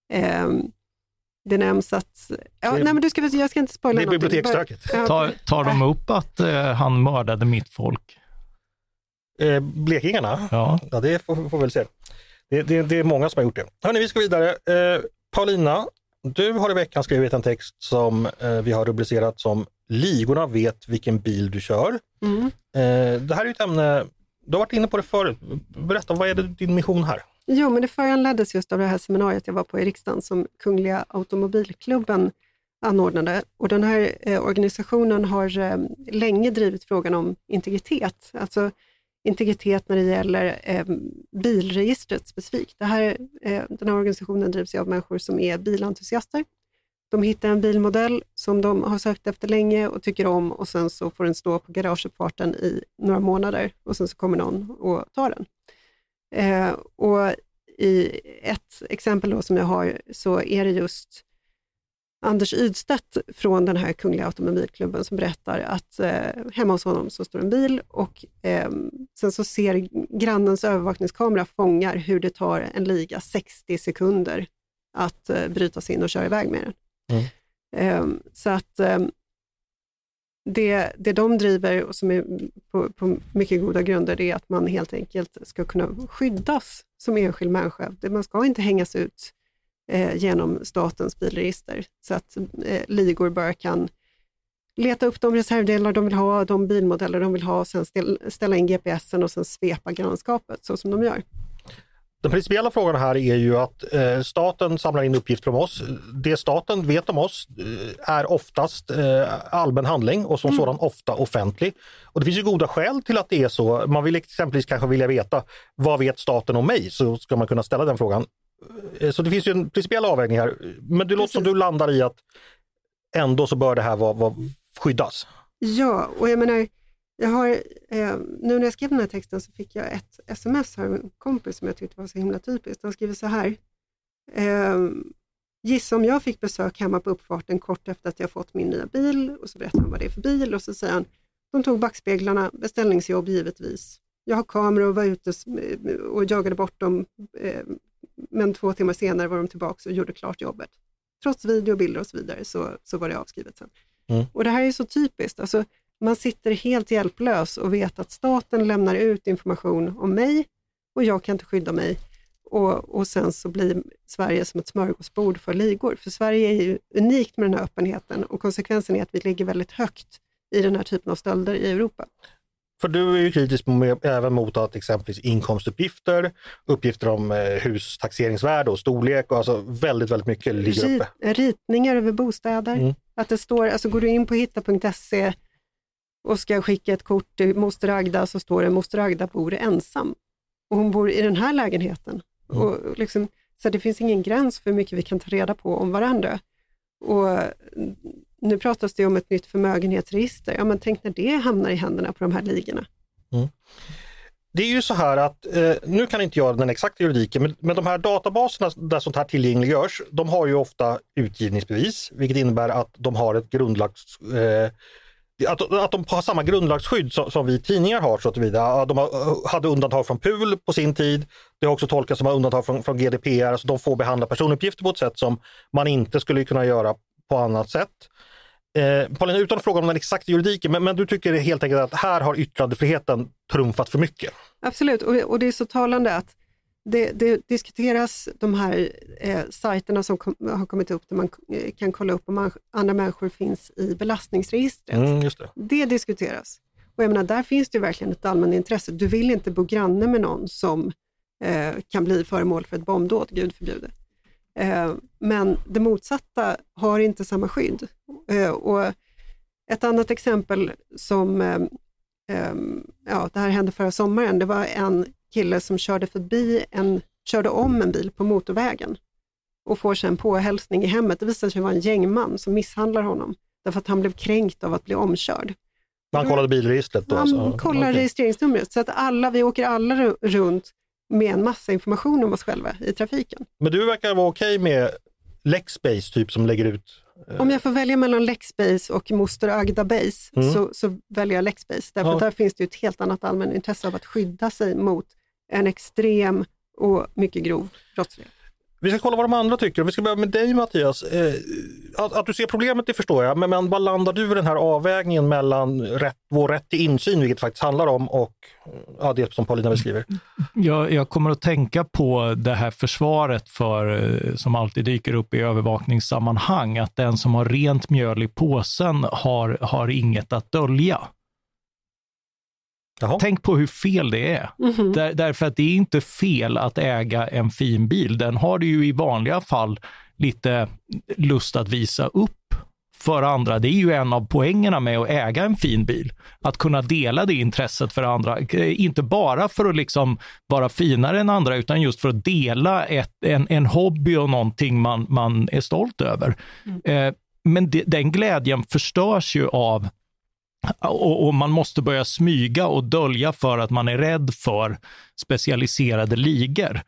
det nämns att... nej, men jag ska inte spoila någonting. Det är biblioteksstöket. Tar de upp att han mördade mitt folk? Blekingarna? Ja. Ja, det får vi väl se. Det är många som har gjort det. Hörrni, vi ska vidare. Paulina, du har i veckan skrivit en text som vi har rubricerat som Ligorna vet vilken bil du kör. Det här är ett ämne, du har varit inne på det förut. Berätta, vad är din mission här? Jo, men det föranleddes just av det här seminariet jag var på i riksdagen som Kungliga Automobilklubben anordnade. Och den här organisationen har länge drivit frågan om integritet. Alltså integritet när det gäller bilregistret specifikt. Den här organisationen drivs av människor som är bilentusiaster. De hittar en bilmodell som de har sökt efter länge och tycker om, och sen så får den stå på garageuppfarten i några månader och sen så kommer någon och tar den. Och i ett exempel då som jag har så är det just Anders Ydstedt från den här Kungliga Automobilklubben som berättar att hemma hos honom så står en bil och sen så ser grannens övervakningskamera fångar hur det tar en liga 60 sekunder att bryta sig in och köra iväg med den. Så att det de driver och som är på mycket goda grunder, det är att man helt enkelt ska kunna skyddas som enskild människa. Man ska inte hängas ut genom statens bilregister så att ligor bara kan leta upp de reservdelar de vill ha, de bilmodeller de vill ha och sen ställa in GPSen och sen svepa grannskapet så som de gör. Den principiella frågan här är ju att staten samlar in uppgifter om oss. Det staten vet om oss är oftast allmän handling och som sådan ofta offentlig. Och det finns ju goda skäl till att det är så. Man vill exempelvis kanske vilja veta vad vet staten om mig, så ska man kunna ställa den frågan. Så det finns ju en principiell avvägning här. Men det låter som du landar i att ändå så bör det här vara skyddas. Ja, och jag menar, jag har, nu när jag skrev den här texten så fick jag ett sms av en kompis som jag tyckte var så himla typiskt. Han skriver så här: gissa om jag fick besök hemma på uppfarten kort efter att jag fått min nya bil, och så berättar han vad det är för bil och så säger han, de tog backspeglarna, beställningsjobb givetvis. Jag har kameror och var ute och jagade bort dem, men 2 timmar senare var de tillbaka och gjorde klart jobbet. Trots video, bilder och så vidare så var det avskrivet sen. Och det här är så typiskt, alltså man sitter helt hjälplös och vet att staten lämnar ut information om mig och jag kan inte skydda mig. Och sen så blir Sverige som ett smörgåsbord för ligor. För Sverige är ju unikt med den här öppenheten och konsekvensen är att vi ligger väldigt högt i den här typen av stölder i Europa. För du är ju kritisk även mot att exempelvis inkomstuppgifter, uppgifter om hustaxeringsvärde och storlek och alltså väldigt, väldigt mycket ligger uppe. Ritningar över bostäder. Att det står, alltså går du in på hitta.se och ska skicka ett kort till moster Agda så står det moster Agda bor ensam. Och hon bor i den här lägenheten. Och liksom, så det finns ingen gräns för hur mycket vi kan ta reda på om varandra. Och nu pratas det om ett nytt förmögenhetsregister. Ja, men tänk när det hamnar i händerna på de här ligorna. Det är ju så här att, nu kan inte jag den exakta juridiken, men de här databaserna där sånt här tillgängliggörs, de har ju ofta utgivningsbevis, vilket innebär att de har ett att de har samma grundlagsskydd som vi tidningar har, så att vidare. De hade undantag från PUL på sin tid. Det har också tolkats som undantag från GDPR. Alltså de får behandla personuppgifter på ett sätt som man inte skulle kunna göra på annat sätt. Paulina, utan att fråga om den exakta juridiken, men du tycker helt enkelt att här har yttrandefriheten trumfat för mycket? Absolut, och det är så talande att det diskuteras de här sajterna som har kommit upp där man kan kolla upp om andra människor finns i belastningsregistret. Just det. Det diskuteras. Och jag menar, där finns det verkligen ett allmänt intresse. Du vill inte bo granne med någon som kan bli föremål för ett bombdåd, Gud förbjude. Men det motsatta har inte samma skydd. Och ett annat exempel som det här hände förra sommaren, det var en kille som körde om en bil på motorvägen och får sen påhälsning i hemmet. Det visade sig vara en gängman som misshandlar honom därför att han blev kränkt av att bli omkörd. Han kollade bilregistret då? Han kollar registreringsnumret, så att vi åker alla runt med en massa information om oss själva i trafiken. Men du verkar vara okej med Lexbase typ som lägger ut... Om jag får välja mellan Lexbase och Moster Agda Base så väljer jag Lexbase. Därför att där finns det ju ett helt annat allmänt intresse av att skydda sig mot en extrem och mycket grov brottslighet. Vi ska kolla vad de andra tycker. Vi ska börja med dig, Mattias. Att du ser problemet, det förstår jag. Men vad landar du i den här avvägningen mellan vår rätt till insyn, vilket faktiskt handlar om, och det som Paulina beskriver? Jag kommer att tänka på det här försvaret som alltid dyker upp i övervakningssammanhang. Att den som har rent mjöl i påsen har inget att dölja. Jaha. Tänk på hur fel det är. Därför att det är inte fel att äga en fin bil. Den har du ju i vanliga fall lite lust att visa upp för andra. Det är ju en av poängerna med att äga en fin bil. Att kunna dela det intresset för andra. Inte bara för att liksom vara finare än andra, utan just för att dela en hobby och någonting man är stolt över. Men den glädjen förstörs ju av, och man måste börja smyga och dölja för att man är rädd för specialiserade ligor.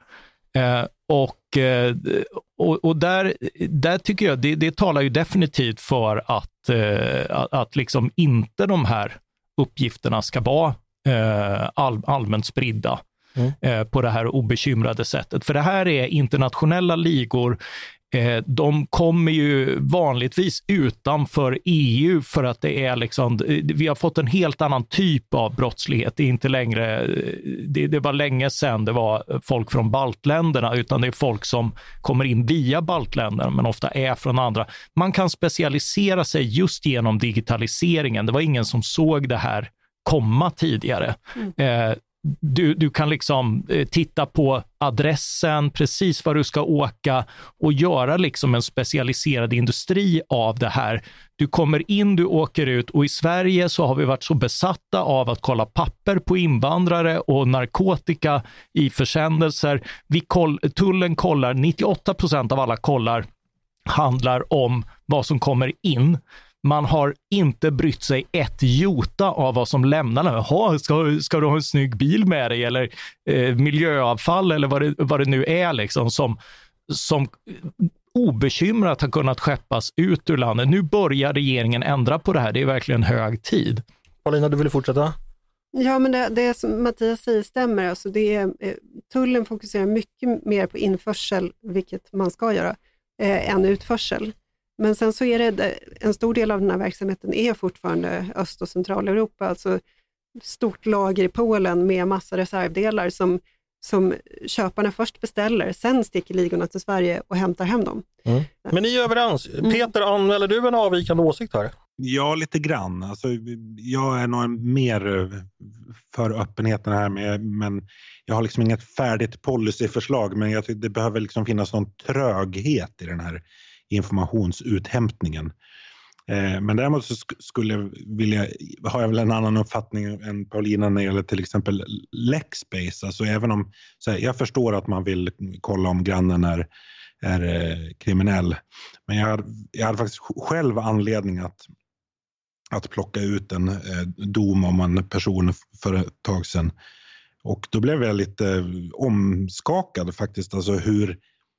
Och där tycker jag det talar ju definitivt för att liksom inte de här uppgifterna ska vara allmänt spridda på det här obekymrade sättet. För det här är internationella ligor. De kommer ju vanligtvis utanför EU för att det är liksom, vi har fått en helt annan typ av brottslighet. Det är inte längre, det var länge sedan det var folk från baltländerna, utan det är folk som kommer in via baltländerna men ofta är från andra. Man kan specialisera sig just genom digitaliseringen. Det var ingen som såg det här komma tidigare. Du kan liksom titta på adressen, precis var du ska åka och göra liksom en specialiserad industri av det här. Du kommer in, du åker ut, och i Sverige så har vi varit så besatta av att kolla papper på invandrare och narkotika i försändelser. Tullen kollar, 98% av alla kollar handlar om vad som kommer in. Man har inte brytt sig ett jota av vad som lämnar. Jaha, ska du ha en snygg bil med dig, eller miljöavfall eller vad det nu är liksom, som obekymrat har kunnat skeppas ut ur landet. Nu börjar regeringen ändra på det här. Det är verkligen hög tid. Paulina, du vill fortsätta? Ja, men det som Mattias säger stämmer. Alltså tullen fokuserar mycket mer på införsel, vilket man ska göra, än utförsel. Men sen så är det en stor del av den här verksamheten är fortfarande Öst- och Centraleuropa, alltså stort lager i Polen med massa reservdelar som köparna först beställer, sen sticker ligorna till Sverige och hämtar hem dem. Men ni är överens. Peter, anmäler du en avvikande åsikt här? Ja, lite grann. Alltså, jag är nog mer för öppenheten här, men jag har liksom inget färdigt policyförslag, men jag tycker det behöver liksom finnas någon tröghet i den här informationsuthämtningen. Men däremot så har jag väl en annan uppfattning än Paulina när det gäller till exempel Lexbase. Alltså även om jag förstår att man vill kolla om grannen är kriminell. Men jag hade faktiskt själv anledning att plocka ut en dom om en person för ett tag sedan. Och då blev jag lite omskakad faktiskt. Alltså hur...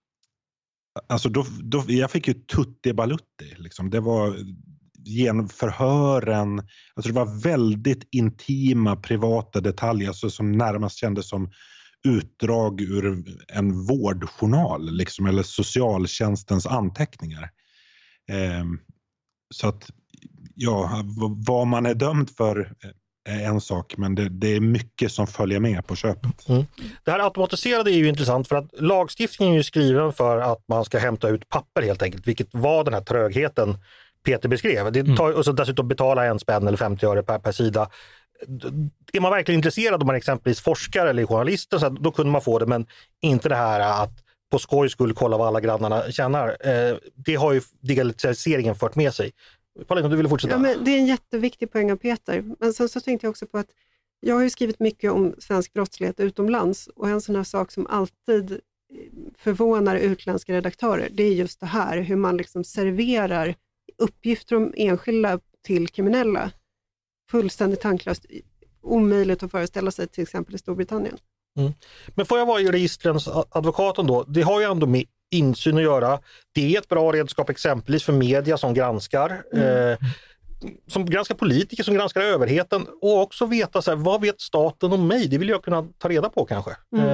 Alltså jag fick ju tutti balutti liksom. Det var genom förhören, alltså det var väldigt intima privata detaljer, alltså som närmast kändes som utdrag ur en vårdjournal liksom, eller socialtjänstens anteckningar. Så att vad man är dömd för är en sak, men det är mycket som följer med på köpet. Det här automatiserade är ju intressant för att lagstiftningen är ju skriven för att man ska hämta ut papper helt enkelt, vilket var den här trögheten Peter beskrev. Det tar, och så dessutom betala 1 spänn eller 50 öre per sida. Är man verkligen intresserad, om man exempelvis forskare eller journalister, så då kunde man få det, men inte det här att på skoj skulle kolla vad alla grannarna tjänar. Det har ju digitaliseringen fört med sig. Paulina, du ville fortsätta? Ja, men det är en jätteviktig poäng av Peter. Men sen så tänkte jag också på att jag har ju skrivit mycket om svensk brottslighet utomlands, och en sån här sak som alltid förvånar utländska redaktörer, det är just det här, hur man liksom serverar uppgifter om enskilda till kriminella. Fullständigt tanklöst, omöjligt att föreställa sig till exempel i Storbritannien. Men får jag vara registrens advokaten då? Det har ju ändå med insyn att göra. Det är ett bra redskap exempelvis för media som granskar politiker, som granskar överheten, och också veta så här, vad vet staten om mig? Det vill jag kunna ta reda på kanske.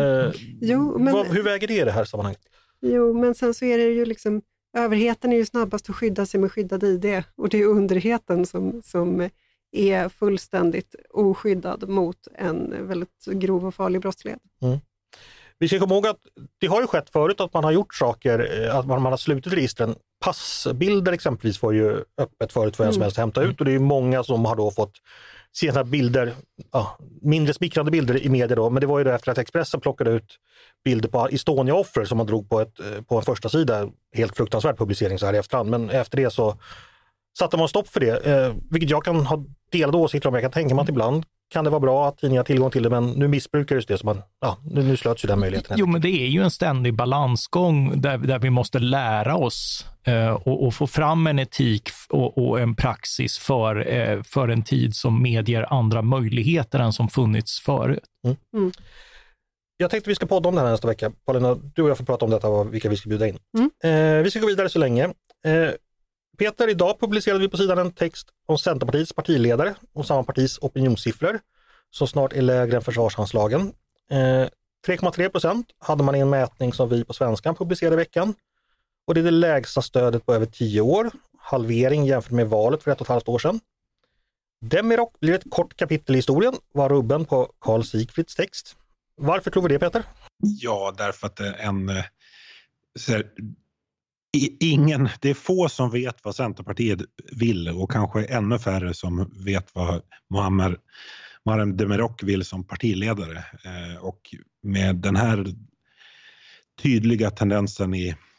Hur väger det i det här sammanhanget? Jo, men sen så är det ju liksom, överheten är ju snabbast att skydda sig med skyddad ID, och det är underheten som är fullständigt oskyddad mot en väldigt grov och farlig brottslighet. Vi ska komma ihåg att det har ju skett förut att man har gjort saker, att man har slutit registren. Passbilder exempelvis var ju öppet förut för en som helst att hämta ut, och det är många som har då fått se sådana bilder, mindre smickrande bilder i media då, men det var ju det efter att Expressen plockade ut bilder på Estonia-offer som man drog på en första sida, helt fruktansvärd publicering så här i efterhand, men efter det så satte man stopp för det, vilket jag kan ha delade åsikter om. Jag kan tänka mig att ibland kan det vara bra att tidningar har tillgång till det, men nu missbrukar det så nu slöts ju den möjligheten. Jo, men det är ju en ständig balansgång där vi måste lära oss och få fram en etik och en praxis för en tid som medger andra möjligheter än som funnits förut. Jag tänkte vi ska podda om det här nästa vecka. Paulina, du och jag får prata om detta, vilka vi ska bjuda in. Vi ska gå vidare så länge. Peter, idag publicerade vi på sidan en text om Centerpartiets partiledare och samma partis opinionssiffror som snart är lägre än försvarsanslagen. 3,3% hade man i en mätning som vi på Svenskan publicerade i veckan. Och det är det lägsta stödet på över 10 år. Halvering jämfört med valet för 1,5 år sedan. Demirok blir ett kort kapitel i historien, var rubben på Carl Sigfrids text. Varför tror vi det, Peter? Ja, därför att det är få som vet vad Centerpartiet vill, och kanske ännu färre som vet vad Muharrem Demirok vill som partiledare. Och med den här tydliga tendensen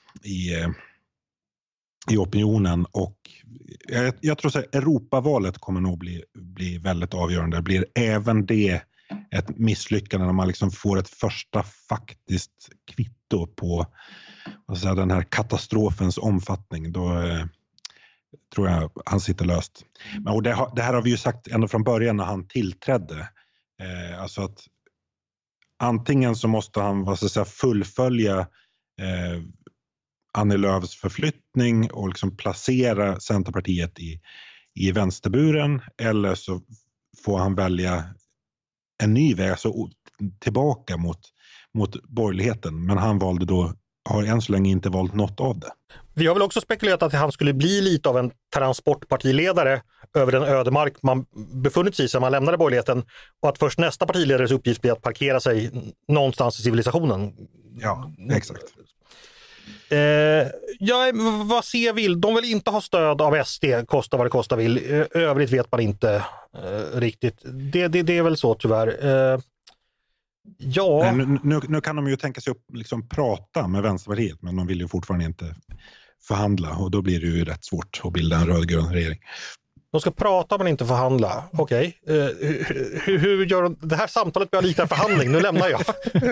i opinionen, och jag tror att Europavalet kommer nog bli väldigt avgörande. Det blir även det ett misslyckande när man liksom får ett första faktiskt kvitto på den här katastrofens omfattning. Då tror jag han sitter löst. Och det här har vi ju sagt ända från början när han tillträdde. Alltså att antingen så måste han fullfölja Annie Lööfs förflyttning och liksom placera Centerpartiet i vänsterburen, eller så får han välja en ny väg, alltså tillbaka mot borgerligheten. Men han har än så länge inte valt något av det. Vi har väl också spekulerat att han skulle bli lite av en transportpartiledare över den ödemark man befunnit sig i sedan man lämnade borgerligheten, och att först nästa partiledares uppgift blir att parkera sig någonstans i civilisationen. Ja, exakt. Vad C vill? De vill inte ha stöd av SD, kosta vad det kosta vill. Övrigt vet man inte riktigt. Det är väl så tyvärr. Ja. Nu kan de ju tänka sig att liksom prata med Vänsterpartiet, men de vill ju fortfarande inte förhandla, och då blir det ju rätt svårt att bilda en rödgrön regering. De ska prata men inte förhandla. Okej. Hur gör de? Det här samtalet börjar likna förhandling. Nu lämnar jag.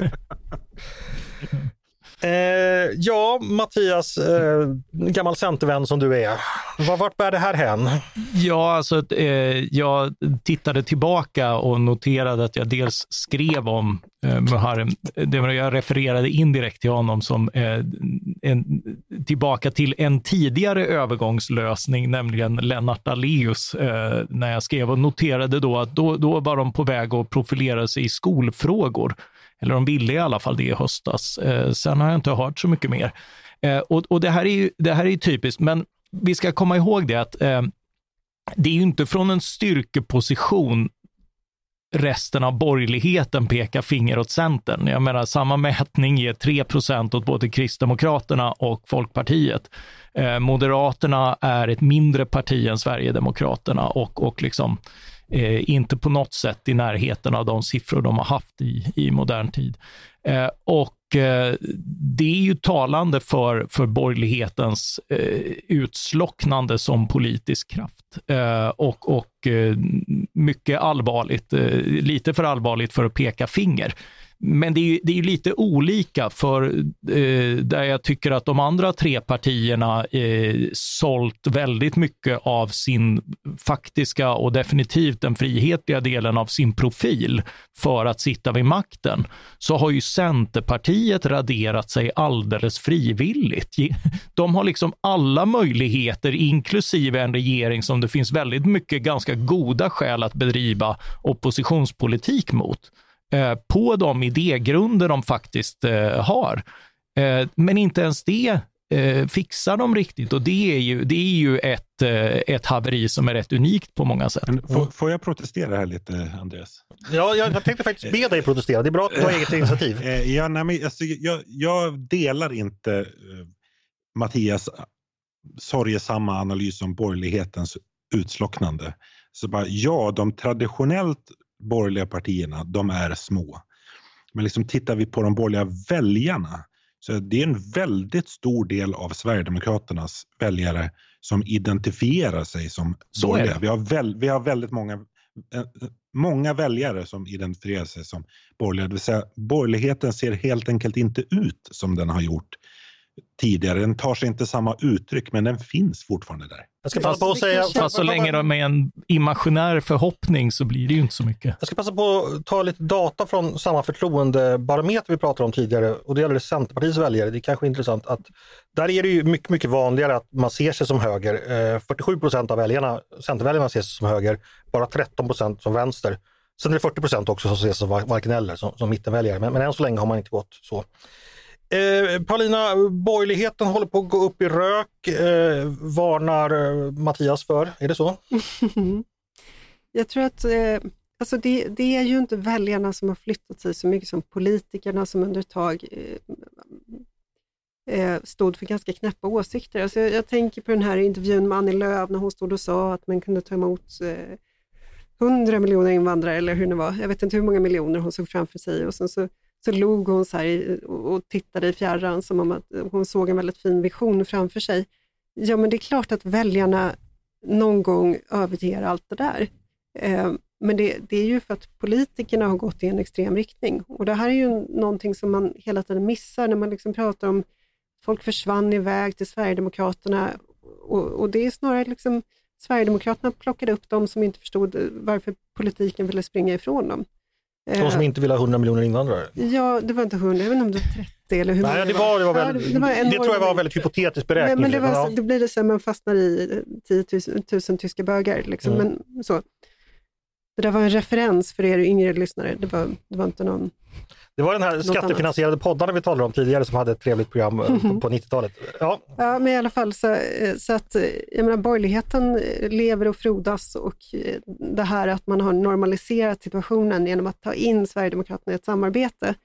Mattias, gammal centervän som du är. Vart bär det här hän? Ja, alltså jag tittade tillbaka och noterade att jag dels skrev om Muharrem. Jag refererade indirekt till honom som tillbaka till en tidigare övergångslösning, nämligen Lennart Daléus, när jag skrev, och noterade då att då var de på väg att profilera sig i skolfrågor. Eller de ville i alla fall det i höstas. Sen har jag inte hört så mycket mer. Och det här är ju typiskt, men vi ska komma ihåg det att det är ju inte från en styrkeposition resten av borgerligheten pekar finger åt Centern. Jag menar, samma mätning ger 3% åt både Kristdemokraterna och Folkpartiet. Moderaterna är ett mindre parti än Sverigedemokraterna och liksom inte på något sätt i närheten av de siffror de har haft i modern tid. Det är ju talande för borgerlighetens utslocknande som politisk kraft. Och mycket allvarligt, lite för allvarligt för att peka finger. Men det är ju lite olika, för där jag tycker att de andra tre partierna sålt väldigt mycket av sin faktiska och definitivt den frihetliga delen av sin profil för att sitta vid makten, så har ju Centerpartiet raderat sig alldeles frivilligt. De har liksom alla möjligheter, inklusive en regering som det finns väldigt mycket ganska goda skäl att bedriva oppositionspolitik mot, på de idégrunder de faktiskt har. Men inte ens det fixar de riktigt, och det är ju ett haveri som är rätt unikt på många sätt. Får jag protestera här lite, Andreas? Ja, jag tänkte faktiskt be dig protestera. Det är bra att du har eget initiativ. Jag delar inte Mattias sorgesamma analys om borgerlighetens utslocknande. Så bara, ja, de traditionellt borgerliga partierna, de är små. Men liksom tittar vi på de borgerliga väljarna, så det är en väldigt stor del av Sverigedemokraternas väljare som identifierar sig som borgerliga. Vi har väldigt många väljare som identifierar sig som borgerliga. Det vill säga, borgerligheten ser helt enkelt inte ut som den har gjort tidigare. Den tar sig inte samma uttryck, men den finns fortfarande där. Jag ska passa på att säga, fast så länge de är en imaginär förhoppning så blir det ju inte så mycket. Jag ska passa på att ta lite data från samma förtroendebarometer vi pratade om tidigare, och det gäller Centerpartiets väljare. Det är kanske intressant att där är det ju mycket, mycket vanligare att man ser sig som höger. 47% av väljarna, Centerväljarna, ser sig som höger, bara 13% som vänster. Sen är det 40% också som ser sig som varken eller, som mittenväljare. Men än så länge har man inte gått så. Paulina, borgerligheten håller på att gå upp i rök, varnar Mattias för. Är det så? Jag tror att alltså det är ju inte väljarna som har flyttat sig så mycket som politikerna som under ett tag stod för ganska knäppa åsikter. Alltså jag tänker på den här intervjun med Annie Lööf när hon stod och sa att man kunde ta emot 100 miljoner invandrare, eller hur det var. Jag vet inte hur många miljoner hon såg framför sig, och sen så log hon så här och tittade i fjärran som om att hon såg en väldigt fin vision framför sig. Ja, men det är klart att väljarna någon gång överger allt det där. Men det är ju för att politikerna har gått i en extrem riktning. Och det här är ju någonting som man hela tiden missar när man liksom pratar om folk försvann iväg till Sverigedemokraterna. Och det är snarare liksom Sverigedemokraterna plockade upp dem som inte förstod varför politiken ville springa ifrån dem. De som inte vill ha 100 miljoner invandrare? Ja, det var inte 100, jag vet inte om det var 30 eller hur många. Nej, det tror jag var en väldigt hypotetisk beräkning. Nej, men det blir det så att man fastnar i 10 000 tyska bögar. Liksom. Men så. Det där var en referens för er yngre lyssnare. Det var inte någon... Det var den här skattefinansierade poddarna vi talade om tidigare som hade ett trevligt program på 90-talet. Ja, men i alla fall så att jag menar, borgerligheten lever och frodas, och det här att man har normaliserat situationen genom att ta in Sverigedemokraterna i ett samarbete.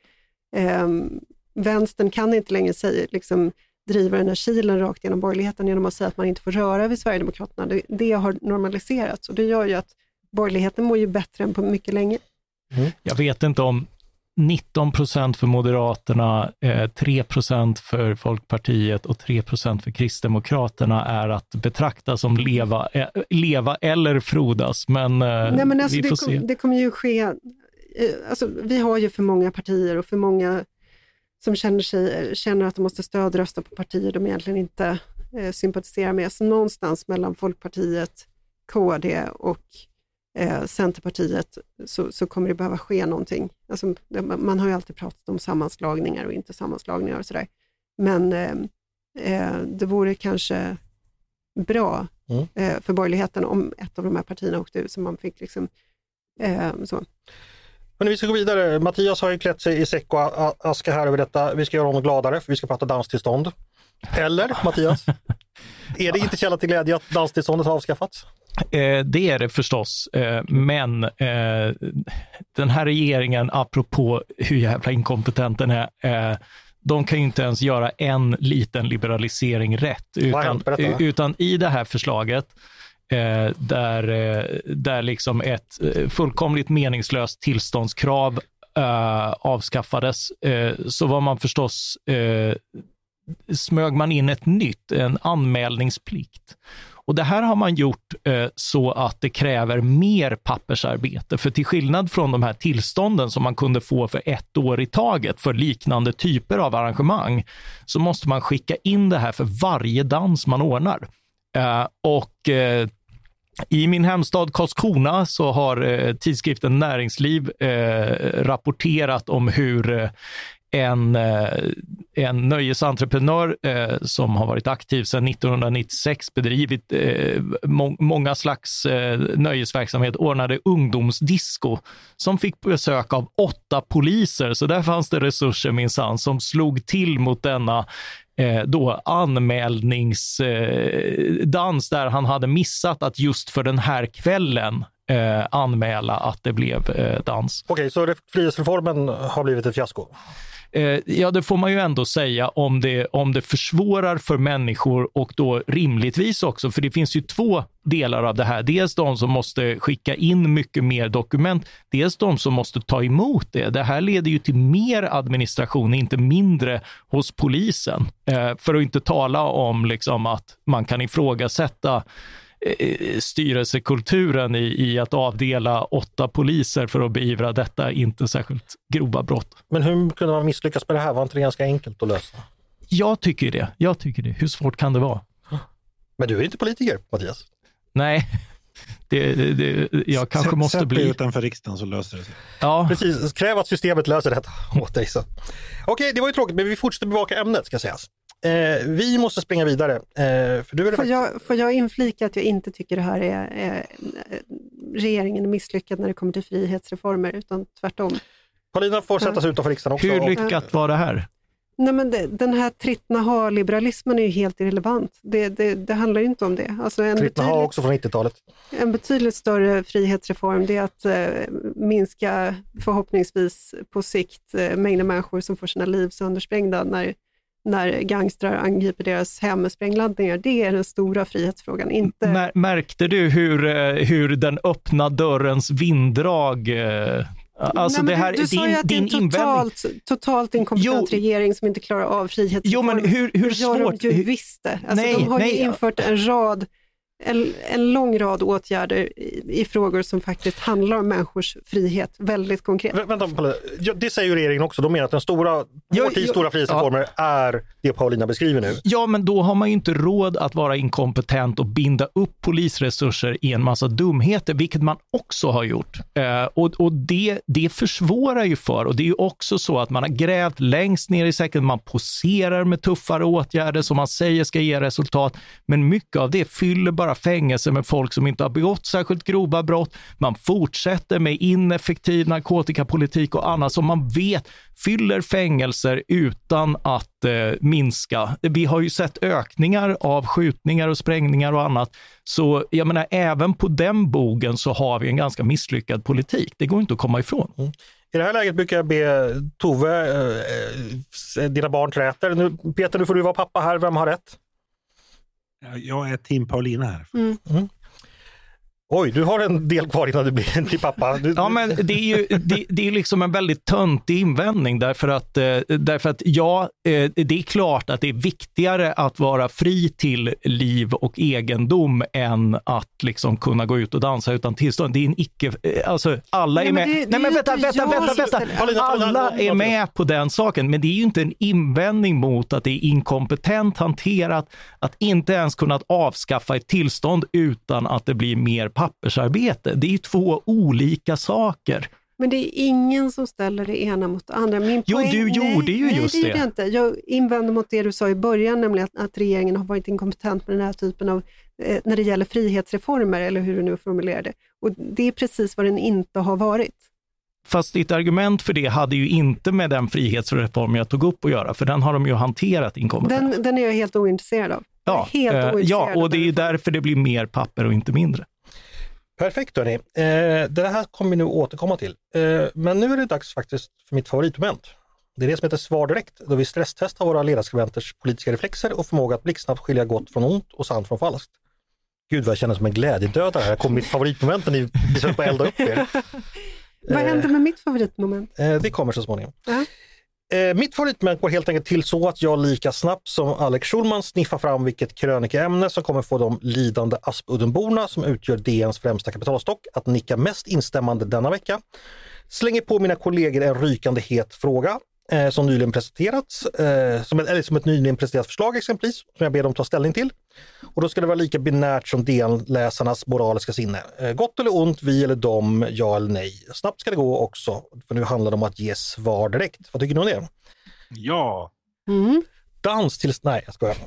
Vänstern kan inte längre driva den här kilen rakt genom borgerligheten genom att säga att man inte får röra vid Sverigedemokraterna. Det har normaliserats, och det gör ju att borgerligheten mår ju bättre än på mycket länge. Jag vet inte om 19% för Moderaterna, 3% för Folkpartiet och 3% för Kristdemokraterna är att betrakta som leva eller frodas. Men, alltså vi får se. Det kommer ju ske. Alltså, vi har ju för många partier och för många som känner att de måste stödrösta på partier de egentligen inte sympatiserar med. Så någonstans mellan Folkpartiet, KD och Centerpartiet så kommer det behöva ske någonting. Alltså, man har ju alltid pratat om sammanslagningar och inte sammanslagningar och sådär. Men det vore kanske bra för borgerligheten om ett av de här partierna åkte ut, så man fick liksom så. Men vi ska gå vidare. Mattias har ju klätt sig i säck och aska här över detta. Vi ska göra honom gladare, för vi ska prata danstillstånd. Eller, Mattias? Är det inte källa till glädje att danstillståndet har avskaffats? Det är det förstås, men den här regeringen, apropå hur jävla inkompetent den är, de kan ju inte ens göra en liten liberalisering rätt, utan i det här förslaget där liksom ett fullkomligt meningslöst tillståndskrav avskaffades, så var man förstås smög man in ett nytt, en anmälningsplikt. Och det här har man gjort så att det kräver mer pappersarbete. För till skillnad från de här tillstånden som man kunde få för 1 år i taget för liknande typer av arrangemang, så måste man skicka in det här för varje dans man ordnar. I min hemstad Karlskrona så har tidskriften Näringsliv rapporterat om hur en nöjesentreprenör som har varit aktiv sedan 1996, bedrivit många slags nöjesverksamhet, ordnade ungdomsdisco som fick besök av 8 poliser. Så där fanns det resurser minsann som slog till mot denna anmälningsdans där han hade missat att just för den här kvällen anmäla att det blev dans. Okej, så frihetsreformen har blivit ett fiasko? Ja, det får man ju ändå säga om det försvårar för människor, och då rimligtvis också, för det finns ju 2 delar av det här. Dels de som måste skicka in mycket mer dokument, dels de som måste ta emot det. Det här leder ju till mer administration, inte mindre hos polisen. För att inte tala om liksom att man kan ifrågasätta styrelsekulturen i att avdela 8 poliser för att beivra detta inte särskilt grova brott. Men hur kunde man misslyckas med det här? Var inte det ganska enkelt att lösa? Jag tycker det. Hur svårt kan det vara? Men du är inte politiker, Mattias. Nej, jag kanske måste bli utanför riksdagen, så löser det sig. Ja. Precis, kräv att systemet löser detta åt dig. Okej, det var ju tråkigt, men vi fortsätter bevaka ämnet, ska sägas. Vi måste springa vidare. För du får jag inflika att jag inte tycker det här är regeringen är misslyckad när det kommer till frihetsreformer, utan tvärtom. Paulina får sättas utanför riksdagen också. Hur lyckat var det här? Nej, men den här Trittnaha-liberalismen är ju helt irrelevant. Det handlar inte om det. Alltså Trittnaha också från 90-talet. En betydligt större frihetsreform, det är att minska förhoppningsvis på sikt mängden människor som får sina liv söndersprängda när gangstrar angriper deras hem med sprängladdningar. Det är den stora frihetsfrågan. Inte... Märkte du hur den öppna dörrens vinddrag... Alltså nej, det här, du sa ju att det är en totalt inkompetent regering som inte klarar av frihetsreformer. Jo, men hur svårt? Gör de ju visst det. Alltså, de har ju infört en lång rad åtgärder i frågor som faktiskt handlar om människors frihet, väldigt konkret. Vänta, det säger ju regeringen också. De menar att den stora frihetsreformer är det Paulina beskriver nu. Ja, men då har man ju inte råd att vara inkompetent och binda upp polisresurser i en massa dumheter, vilket man också har gjort. Och det försvårar ju för, och det är ju också så att man har grävt längst ner i säcken, man poserar med tuffare åtgärder som man säger ska ge resultat, men mycket av det fyller bara fängelse med folk som inte har begått särskilt grova brott. Man fortsätter med ineffektiv narkotikapolitik och annat som man vet fyller fängelser utan att minska. Vi har ju sett ökningar av skjutningar och sprängningar och annat. Så jag menar, även på den bogen så har vi en ganska misslyckad politik. Det går inte att komma ifrån. Mm. I det här läget brukar jag be Tove, dina barn träter. Nu, Peter, nu får du vara pappa här. Vem har rätt? Jag är team Paulina här. Mm. Mm. Oj, du har en del kvar innan du blir pappa. Ja, men det är ju liksom en väldigt töntig invändning därför att det är klart att det är viktigare att vara fri till liv och egendom än att liksom kunna gå ut och dansa utan tillstånd. Det är en icke, alltså alla är med. Nej men vänta. Alla är med på den saken, men det är ju inte en invändning mot att det är inkompetent hanterat att inte ens kunna avskaffa ett tillstånd utan att det blir mer pappersarbete. Det är ju 2 olika saker. Men det är ingen som ställer det ena mot det andra. Du gjorde ju just det. Inte. Jag invänder mot det du sa i början, nämligen att regeringen har varit inkompetent med den här typen av, när det gäller frihetsreformer, eller hur du nu formulerar det. Och det är precis vad den inte har varit. Fast ditt argument för det hade ju inte med den frihetsreform jag tog upp att göra, för den har de ju hanterat inkompetent. Den är jag helt ointresserad av. Ja, Helt ja, och det är därför det blir mer papper och inte mindre. Perfekt hörni. Det här kommer vi nu återkomma till. Men nu är det dags faktiskt för mitt favoritmoment. Det är det som heter Svar direkt, då vi stresstestar våra ledarskribenters politiska reflexer och förmåga att blixtsnabbt skilja gott från ont och sant från falskt. Gud vad jag känner som en glädjedödare här. Kommer mitt favoritmoment när ni blir på elda upp er. Vad händer med mitt favoritmoment? Det kommer så småningom. Mitt favoritmoment går helt enkelt till så att jag lika snabbt som Alex Schulman sniffar fram vilket krönikeämne som kommer få de lidande Aspuddenborna som utgör DNs främsta kapitalstock att nicka mest instämmande denna vecka. Slänger på mina kollegor en rykande het fråga som nyligen presenterats, som ett nyligen presenterat förslag exempelvis, som jag ber dem ta ställning till. Och då ska det vara lika binärt som DN-läsarnas moraliska sinne. Gott eller ont, vi eller dem, ja eller nej. Snabbt ska det gå också, för nu handlar det om att ge svar direkt. Vad tycker ni om det? Ja. Dans tills... Nej, jag skojar.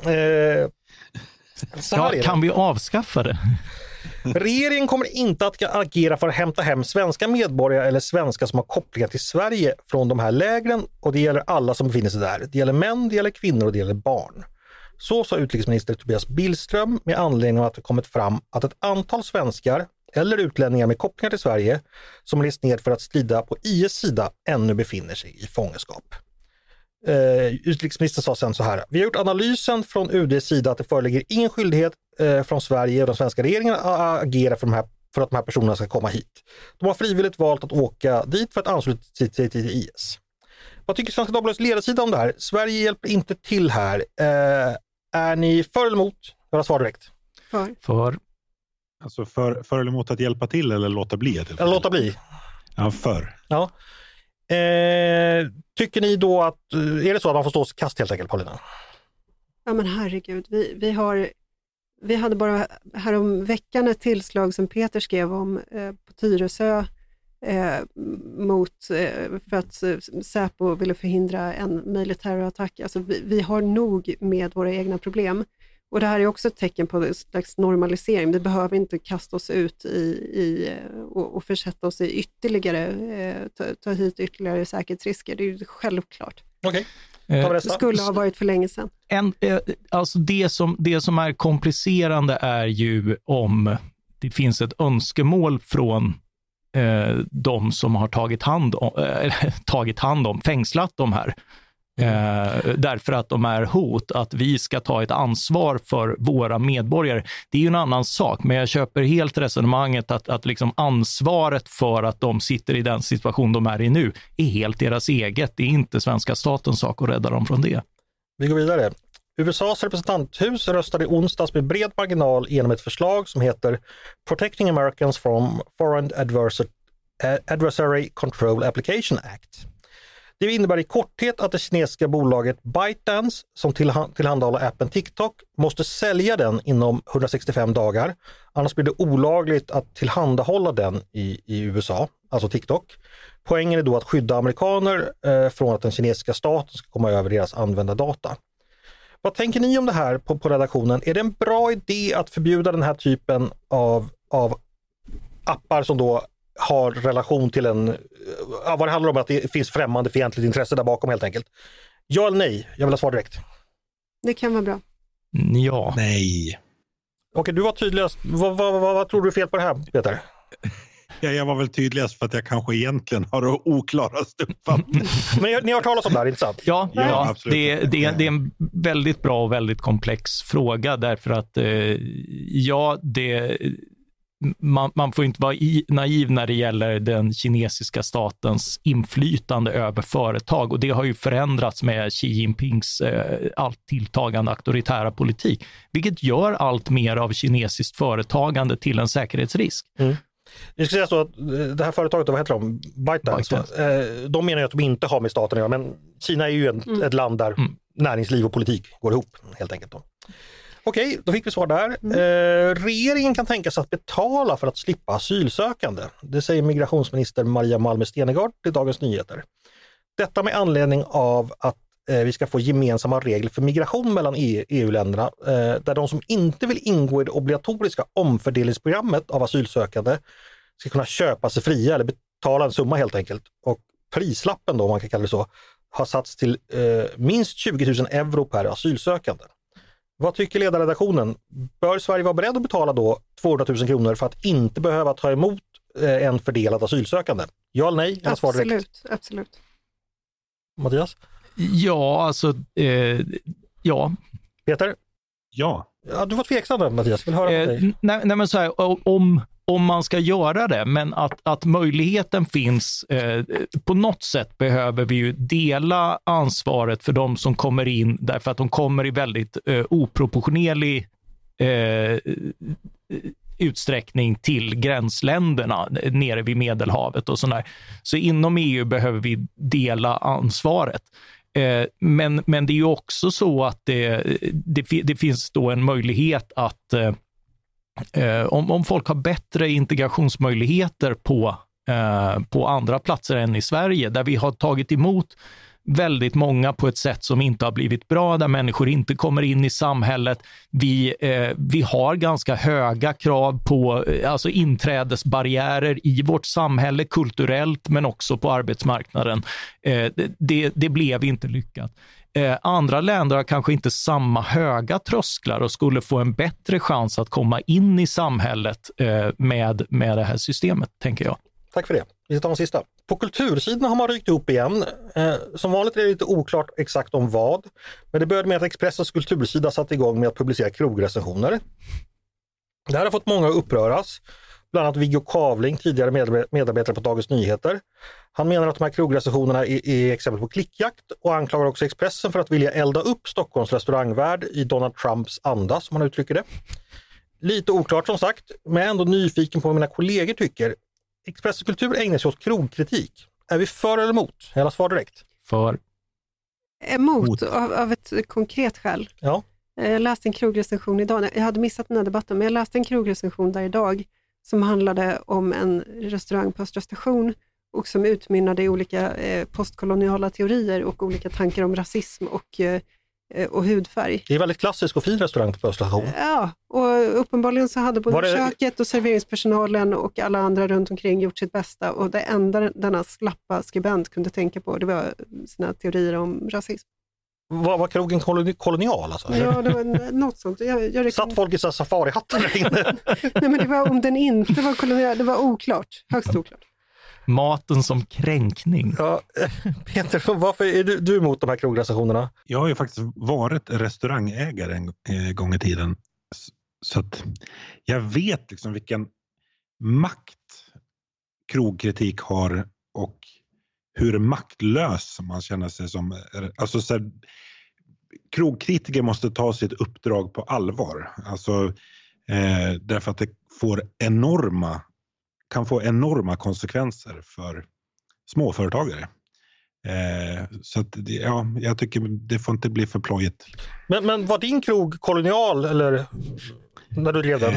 Kan vi avskaffa det? Regeringen kommer inte att agera för att hämta hem svenska medborgare eller svenskar som har kopplingar till Sverige från de här lägren, och det gäller alla som befinner sig där. Det gäller män, det gäller kvinnor och det gäller barn. Så sa utrikesminister Tobias Billström med anledning av att det kommit fram att ett antal svenskar eller utlänningar med kopplingar till Sverige som rest ned för att strida på IS sida ännu befinner sig i fångenskap. Utrikesministern sa sen så här: vi har gjort analysen från UD:s sida att det föreligger ingen skyldighet från Sverige och den svenska regeringen att agera för att de här personerna ska komma hit. De har frivilligt valt att åka dit för att ansluta sig till IS. Vad tycker Svenska Dagbladets ledarsida om det här? Sverige hjälper inte till här. Är ni för eller emot? Jag svarar direkt. För. Alltså för eller emot att hjälpa till eller låta bli? Eller låta bli. Ja, för. Ja. Tycker ni då att, är det så att man får stå kast helt enkelt, Paulina? Ja men herregud, vi hade bara härom veckan ett tillslag som Peter skrev om på Tyresö för att Säpo ville förhindra en möjlig terrorattack. Alltså vi har nog med våra egna problem. Och det här är också ett tecken på en slags normalisering. Vi behöver inte kasta oss ut och försätta oss i ytterligare, ta hit ytterligare säkerhetsrisker. Det är ju självklart. Okej. Det skulle ha varit för länge sedan. Alltså det som är komplicerande är ju om det finns ett önskemål från de som har tagit hand om, fängslat de här. Därför att de är hot, att vi ska ta ett ansvar för våra medborgare. Det är ju en annan sak, men jag köper helt resonemanget att liksom ansvaret för att de sitter i den situation de är i nu är helt deras eget. Det är inte svenska statens sak att rädda dem från det. Vi går vidare. USAs representanthus röstade i onsdags med bred marginal genom ett förslag som heter Protecting Americans from Foreign Adversary Control Application Act. Det innebär i korthet att det kinesiska bolaget ByteDance, som tillhandahåller appen TikTok, måste sälja den inom 165 dagar. Annars blir det olagligt att tillhandahålla den i USA, alltså TikTok. Poängen är då att skydda amerikaner från att den kinesiska staten ska komma över deras användardata. Vad tänker ni om det här på redaktionen? Är det en bra idé att förbjuda den här typen av appar som då har relation till vad det handlar om, att det finns främmande fientligt intresse där bakom helt enkelt? Ja eller nej? Jag vill ha svar direkt. Det kan vara bra. Ja. Nej. Okej, du var tydligast. Vad tror du är fel på det här, Peter? Ja, jag var väl tydligast för att jag kanske egentligen har oklarast uppfattning. Men ni har talat om det här, inte sant? Ja, absolut. Det är en väldigt bra och väldigt komplex fråga, därför att man får inte vara naiv när det gäller den kinesiska statens inflytande över företag, och det har ju förändrats med Xi Jinpings allt tilltagande auktoritära politik, vilket gör allt mer av kinesiskt företagande till en säkerhetsrisk. Jag ska säga så att det här företaget, vad heter de? ByteDance. De menar ju att de inte har med staten att göra, men Kina är ju ett land där näringsliv och politik går ihop helt enkelt. Okej, då fick vi svar där. Regeringen kan tänka sig att betala för att slippa asylsökande. Det säger migrationsminister Maria Malmö Stenergard till Dagens Nyheter. Detta med anledning av att vi ska få gemensamma regler för migration mellan EU-länderna, där de som inte vill ingå i det obligatoriska omfördelningsprogrammet av asylsökande ska kunna köpa sig fria eller betala en summa helt enkelt. Och prislappen då, om man kan kalla det så, har satts till minst 20 000 euro per asylsökande. Vad tycker ledarredaktionen? Bör Sverige vara beredd att betala då 200 000 kronor för att inte behöva ta emot en fördelad asylsökande? Ja eller nej? Eller svar direkt? Absolut. Mattias? Ja, alltså, ja. Peter? Ja. Ja, du var tveksam där, Mattias. Vill höra från dig. Nej, men så här, om man ska göra det, men att möjligheten finns, på något sätt behöver vi ju dela ansvaret för de som kommer in, därför att de kommer i väldigt oproportionerlig utsträckning till gränsländerna nere vid Medelhavet och sådär. Så inom EU behöver vi dela ansvaret. Men det är ju också så att det finns då en möjlighet att om folk har bättre integrationsmöjligheter på andra platser än i Sverige, där vi har tagit emot väldigt många på ett sätt som inte har blivit bra, där människor inte kommer in i samhället. Vi har ganska höga krav på alltså inträdesbarriärer i vårt samhälle kulturellt, men också på arbetsmarknaden. Det blev inte lyckat. Andra länder har kanske inte samma höga trösklar och skulle få en bättre chans att komma in i samhället med det här systemet, tänker jag. Tack för det. Vi tar en sista. På kultursidan har man ryckt ihop igen. Som vanligt är det lite oklart exakt om vad. Men det började med att Expressens kultursida satte igång med att publicera krogrecensioner. Det här har fått många att uppröras. Bland annat Viggo Kavling, tidigare medarbetare på Dagens Nyheter. Han menar att de här krogrecensionerna är exempel på klickjakt och anklagar också Expressen för att vilja elda upp Stockholms restaurangvärld i Donald Trumps anda, som han uttrycker det. Lite oklart som sagt, men ändå nyfiken på vad mina kollegor tycker. Expressens kultur ägnar sig åt krogkritik. Är vi för eller emot? Eller svar direkt. För. Emot, av ett konkret skäl. Ja. Jag läste en krogrecension idag. Jag hade missat den här debatten, men jag läste en krogrecension där idag som handlade om en restaurang på Östra station och som utmynnade i olika postkoloniala teorier och olika tankar om rasism och hudfärg. Det är väldigt klassisk och fin restaurang på Östra station. Ja, och uppenbarligen så hade både köket och serveringspersonalen och alla andra runt omkring gjort sitt bästa, och det enda denna slappa skribent kunde tänka på, det var sina teorier om rasism. Var krogen kolonial alltså? Ja, det var något sånt. Satt folk i safarihattar där inne? Nej, men det var om den inte var kolonial, det var oklart, högst oklart. Maten som kränkning. Ja, Peter, varför är du emot de här krogrecensionerna? Jag har ju faktiskt varit restaurangägare en gång i tiden. Så att jag vet liksom vilken makt krogkritik har och hur maktlös man känner sig som. Alltså så här, krogkritiker måste ta sitt uppdrag på allvar. Alltså därför att det kan få enorma konsekvenser för småföretagare. Så att, ja, jag tycker det får inte bli för plojigt. Men var din krog kolonial eller när du drev den?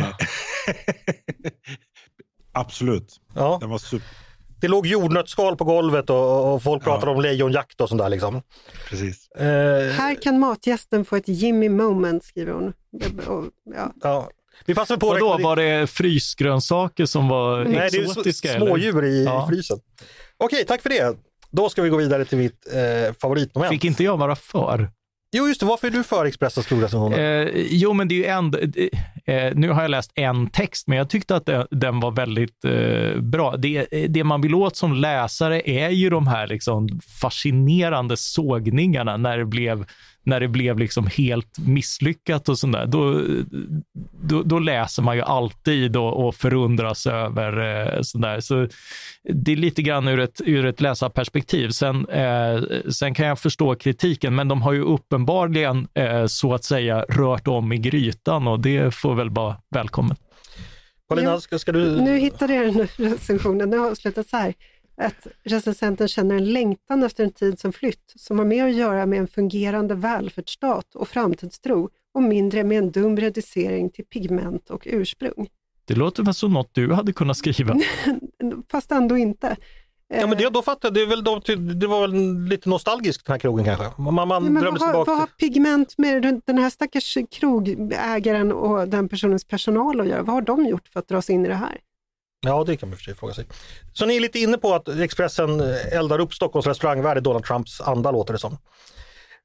Absolut. Ja. Den var super. Det låg jordnötsskal på golvet och folk pratade om lejonjakt och sånt där liksom. Precis. Här kan matgästen få ett Jimmy moment, skriver hon. Ja. Vi passar på. Och då var det frysgrönsaker som var exotiska? Nej, det är smådjur i frysen. Okej, tack för det. Då ska vi gå vidare till mitt favoritmoment. Fick inte jag vara för? Jo, just det. Varför är du för Expressens krogrecensioner? Jo, men det är ju ändå... nu har jag läst en text, men jag tyckte att den var väldigt bra. Det man vill åt som läsare är ju de här liksom fascinerande sågningarna när det blev liksom helt misslyckat och sådär. Då läser man ju alltid och förundras över sådär. Så det är lite grann ur ett läsarperspektiv. Sen kan jag förstå kritiken, men de har ju uppenbarligen så att säga rört om i grytan, och det får väl vara välkommet. Paulina, ska du... Nu hittade jag den recensionen. Den har avslutat så här. Att recensenten känner en längtan efter en tid som flytt, som har mer att göra med en fungerande välfärdsstat och framtidstro och mindre med en dum reducering till pigment och ursprung. Det låter väl som något du hade kunnat skriva. Fast ändå inte. Ja, men då fattar jag. Det var väl lite nostalgiskt den här krogen kanske. Man drömde sig vad har pigment med den här stackars krogägaren och den personens personal att göra? Vad har de gjort för att dra sig in i det här? Ja, det kan man för sig fråga sig. Så ni är lite inne på att Expressen eldar upp Stockholms restaurangvärld i Donald Trumps anda, låter det som.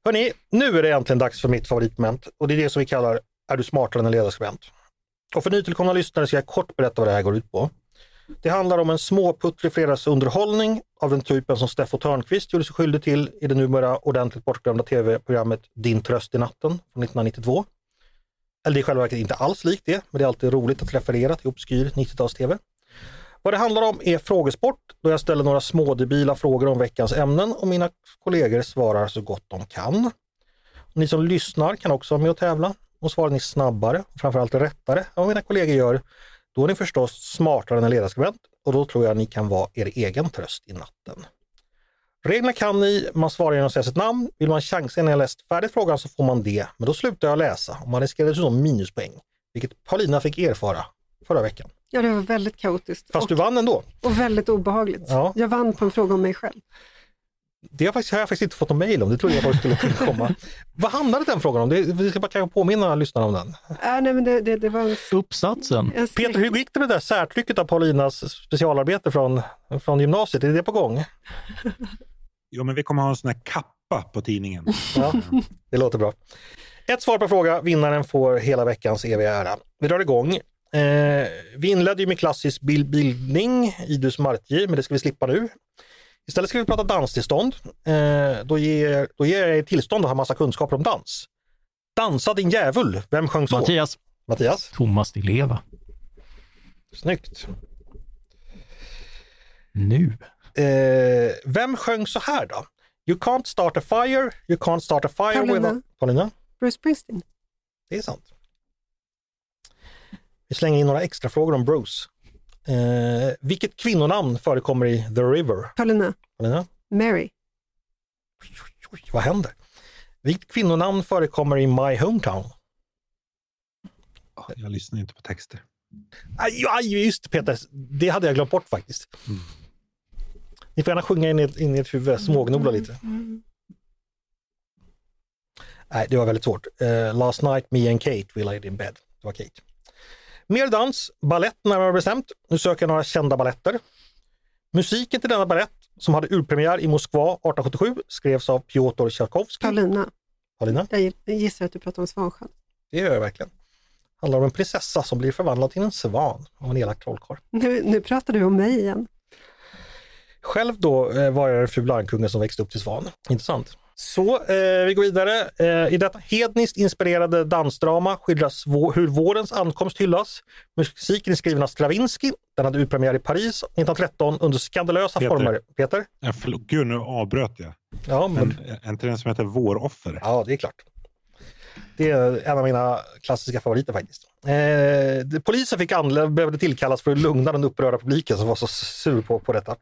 Hörrni, nu är det äntligen dags för mitt favoritmoment och det är det som vi kallar Är du smartare än en ledarskribent? Och för nytillkomna lyssnare ska jag kort berätta vad det här går ut på. Det handlar om en småputtrig fredagsunderhållning av den typen som Steffo Törnqvist gjorde sig skyldig till i det numera ordentligt bortglömda tv-programmet Din tröst i natten från 1992. Eller det är själva verket inte alls likt det, men det är alltid roligt att referera till obskyr 90-tals-tv. Vad det handlar om är frågesport, då jag ställer några smådebila frågor om veckans ämnen och mina kollegor svarar så gott de kan. Och ni som lyssnar kan också vara med och tävla, och svarar ni snabbare och framförallt rättare än vad mina kollegor gör, då är ni förstås smartare än en ledarskribent och då tror jag ni kan vara er egen tröst i natten. Reglerna kan ni, man svarar genom att säga sitt namn. Vill man chansa när jag läst färdigt frågan så får man det, men då slutar jag läsa och man riskerar dessutom minuspoäng, vilket Paulina fick erfara förra veckan. Ja, det var väldigt kaotiskt. Fast du vann ändå. Och väldigt obehagligt. Ja. Jag vann på en fråga om mig själv. Det har jag faktiskt inte fått någon mejl om, det tror jag bara skulle komma. Vad handlade den frågan om? Vi ska bara kanske påminna lyssnarna om den. Nej, men det var en... Uppsatsen. Peter, hur gick det med det där särtrycket av Paulinas specialarbete från gymnasiet? Är det på gång? Jo, men vi kommer ha en sån här kappa på tidningen. Ja, det låter bra. Ett svar per fråga, vinnaren får hela veckans eviga ära. Vi drar igång. Vi inledde ju med klassisk bildning, Idus Marti, men det ska vi slippa nu. Istället ska vi prata danstillstånd. Då ger jag er tillstånd att ha massa kunskaper om dans. Dansa din djävul. Vem sjöng så? Mattias. Thomas Di Leva. Snyggt. Nu. Vem sjöng så här då? You can't start a fire Paulina. Paulina. Bruce Springsteen. Det är sant. Vi slänger in några extra frågor om Bruce. Vilket kvinnonamn förekommer i The River? Paulina. Mary. Oj, vad händer? Vilket kvinnonamn förekommer i My Hometown? Jag lyssnar inte på texter. Aj, just Peter. Det hade jag glömt bort faktiskt. Ni får gärna sjunga in i ett huvud, smågnola lite. Nej, det var väldigt svårt. Last night me and Kate we laid in bed. Det var Kate. Mer dans, ballett närmare bestämt. Nu söker jag några kända balletter. Musiken till denna ballett, som hade urpremiär i Moskva 1877, skrevs av Piotr Tchaikovsky. Paulina. Jag gissar att du pratar om Svansjön. Det gör jag verkligen. Det handlar om en prinsessa som blir förvandlad till en svan av en elak trollkarl. Nu pratar du om mig igen. Själv då var jag en ful ankungen som växte upp till svan. Intressant. Så vi går vidare. I detta hedniskt inspirerade dansdrama skildras hur vårens ankomst hyllas. Musiken är skriven av Stravinsky. Den hade utpremiär i Paris 1913 under skandalösa former. Peter? Gud, nu avbröt jag. Ja, men... Inte den som heter Våroffer. Ja, det är klart. Det är en av mina klassiska favoriter faktiskt. Polisen behövde tillkallas för att lugna den upprörda publiken som var så sur på detta.